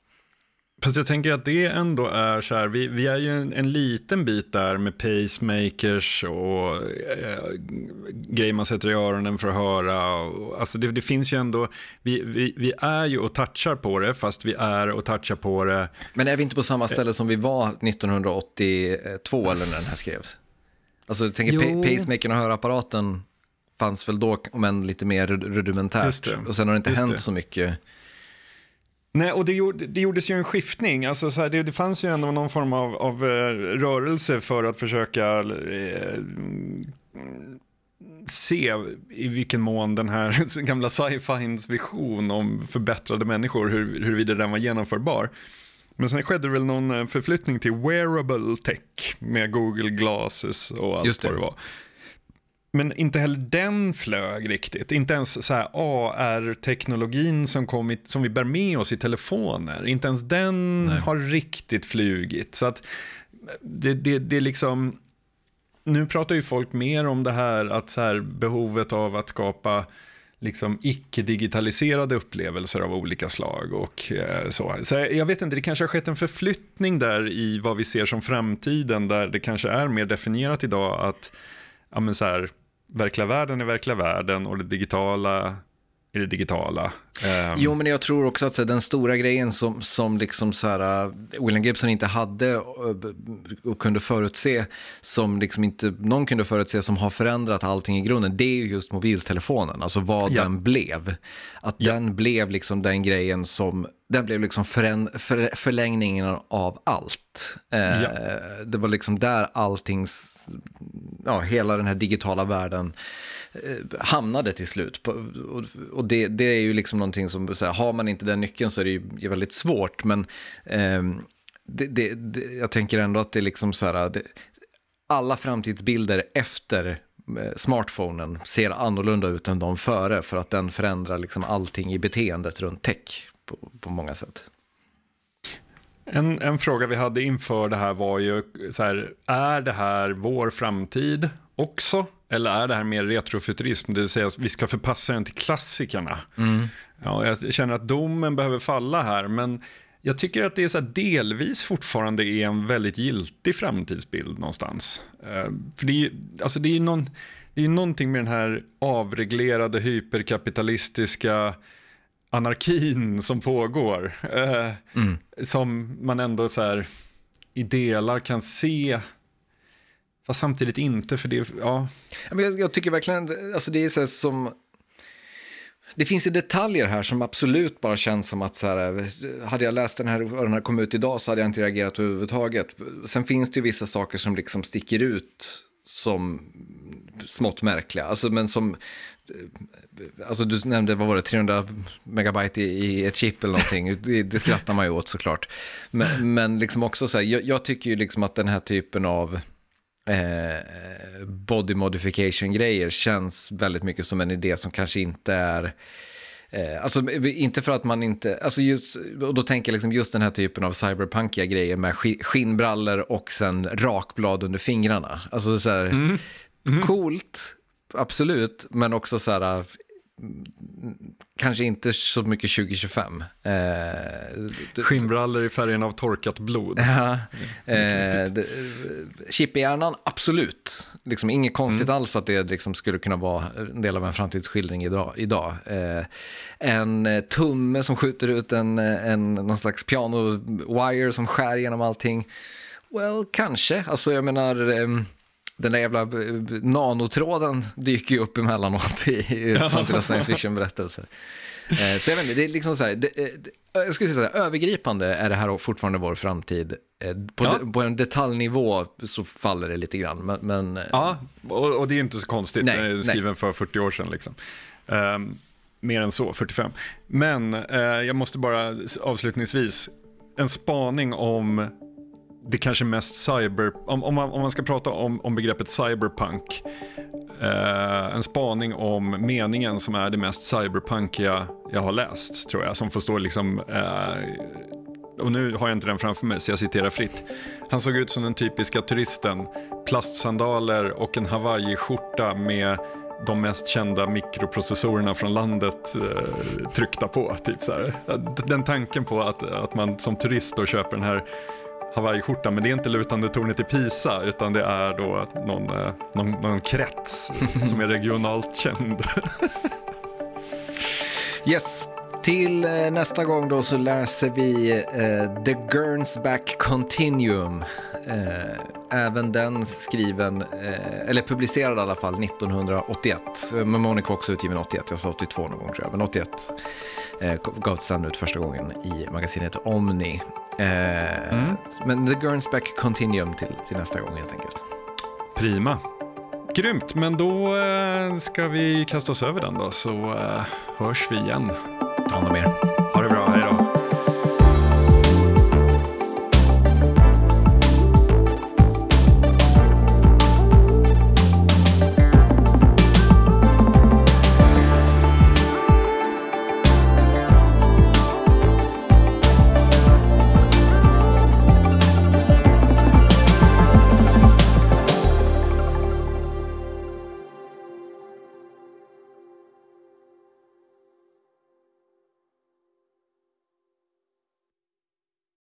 Fast jag tänker att det ändå är så här, vi, vi är ju en, en liten bit där med pacemakers och eh, grejer man sätter i öronen för att höra. Och, alltså det, det finns ju ändå, vi, vi, vi är ju och touchar på det, fast vi är och touchar på det. Men är vi inte på samma ställe som vi var nittonhundraåttiotvå eller när den här skrevs? Alltså jag tänker pa- pacemakern och hörapparaten fanns väl då, om än lite mer rudimentärt. Och sen har det inte Just hänt det. så mycket. Nej, och det, gjorde, det gjordes ju en skiftning. Alltså så här, det, det fanns ju ändå någon form av, av rörelse för att försöka eh, se i vilken mån den här gamla sci-fins vision om förbättrade människor, hur, huruvida den var genomförbar. Men sen skedde väl någon förflyttning till wearable tech med Google Glasses och allt vad det var. Men inte heller den flög riktigt. Inte ens så här A R-teknologin som, kommit, som vi bär med oss i telefoner. Inte ens den Nej. har riktigt flugit. Så att det, det, det är liksom... Nu pratar ju folk mer om det här, att så här, behovet av att skapa liksom icke-digitaliserade upplevelser av olika slag och eh, så. Så jag vet inte, det kanske har skett en förflyttning där i vad vi ser som framtiden, där det kanske är mer definierat idag att ja, men så här, verkliga världen är verkliga världen och det digitala är det digitala. Um, jo, men jag tror också att så, den stora grejen som, som liksom så här, William Gibson inte hade och, och kunde förutse, som liksom inte någon kunde förutse, som har förändrat allting i grunden, det är ju just mobiltelefonen, alltså vad ja. den blev. Att ja. den blev liksom den grejen som, den blev liksom föränd, för, förlängningen av allt. Eh, ja. Det var liksom där allting, ja, hela den här digitala världen hamnade till slut. Och det, det är ju liksom någonting som, så här, har man inte den nyckeln så är det ju väldigt svårt, men eh, det, det, det, jag tänker ändå att det är liksom så här, det, alla framtidsbilder efter smartphonen ser annorlunda ut än de före, för att den förändrar liksom allting i beteendet runt tech på, på många sätt. En, en fråga vi hade inför det här var ju så här, är det här vår framtid också? Eller är det här mer retrofuturism? Det vill säga att vi ska förpassa den till klassikerna. Mm. Ja, jag känner att domen behöver falla här. Men jag tycker att det är så här, delvis fortfarande är en väldigt giltig framtidsbild någonstans. Uh, för det är, alltså det är, någon, det är någonting med den här avreglerade, hyperkapitalistiska anarkin som pågår. Uh, mm. Som man ändå så här, i delar kan se... Fast samtidigt inte, för det, ja. Jag, jag tycker verkligen, alltså det är så här som, det finns ju detaljer här som absolut bara känns som att så här, hade jag läst den här och den här kom ut idag så hade jag inte reagerat överhuvudtaget. Sen finns det ju vissa saker som liksom sticker ut som smått märkliga, alltså men som, alltså du nämnde, vad var det, trehundra megabyte i, i ett chip eller någonting, det, det skrattar man ju åt såklart. Men, men liksom också så här, jag, jag tycker ju liksom att den här typen av Eh, body modification grejer känns väldigt mycket som en idé som kanske inte är eh, alltså inte för att man inte, alltså just, och då tänker jag liksom just den här typen av cyberpunkiga grejer med sk- skinnbrallor och sen rakblad under fingrarna, alltså så här, mm. Mm. coolt, absolut, men också så här kanske inte så mycket tjugo tjugofem. Eh, Skinnbrallor i färgen av torkat blod. Ja, eh, chip i hjärnan, absolut. Liksom, inget konstigt mm. alls att det liksom skulle kunna vara en del av en framtidsskildring idag. idag. Eh, en tumme som skjuter ut en, en någon slags piano-wire som skär genom allting. Well, kanske. Alltså jag menar... Eh, den där jävla nanotråden dyker ju upp emellanåt i, i samtida science fiction-berättelser. Eh, så jag vet inte, det är liksom så här, det, det, jag skulle säga så här, övergripande är det här fortfarande vår framtid. Eh, på, ja. de, på en detaljnivå så faller det lite grann. Men, men, ja, och, och det är inte så konstigt. Nej, den är skriven nej. för fyrtio år sedan liksom. Um, mer än så, fyrtiofem. Men uh, jag måste bara avslutningsvis, en spaning om det kanske mest cyber, om, om, man, om man ska prata om, om begreppet cyberpunk, eh, en spaning om meningen som är det mest cyberpunkiga jag har läst, tror jag, som får stå liksom, eh, och nu har jag inte den framför mig så jag citerar fritt. Han såg ut som den typiska turisten, plastsandaler och en Hawaii-skjorta med de mest kända mikroprocessorerna från landet eh, tryckta på, typ så här. Den tanken på att, att man som turist då köper den här Hawaii-skjorta, men det är inte lutande tornet i Pisa, utan det är då någon, någon, någon krets som är regionalt känd. Yes, till eh, nästa gång då så läser vi eh, The Gernsback Continuum. Eh, även den skriven, eh, eller publicerad i alla fall nittonhundraåttioett. Mnemonic var också utgiven åttioett, jag sa åttiotvå någon gång tror jag, men åttioett eh, gav sen ut första gången i magasinet Omni. Eh, mm. Men The Gernsback Continuum till, till nästa gång helt enkelt. Prima. Grymt, men då eh, ska vi kasta oss över den då, så eh, hörs vi igen. Ta hand om er.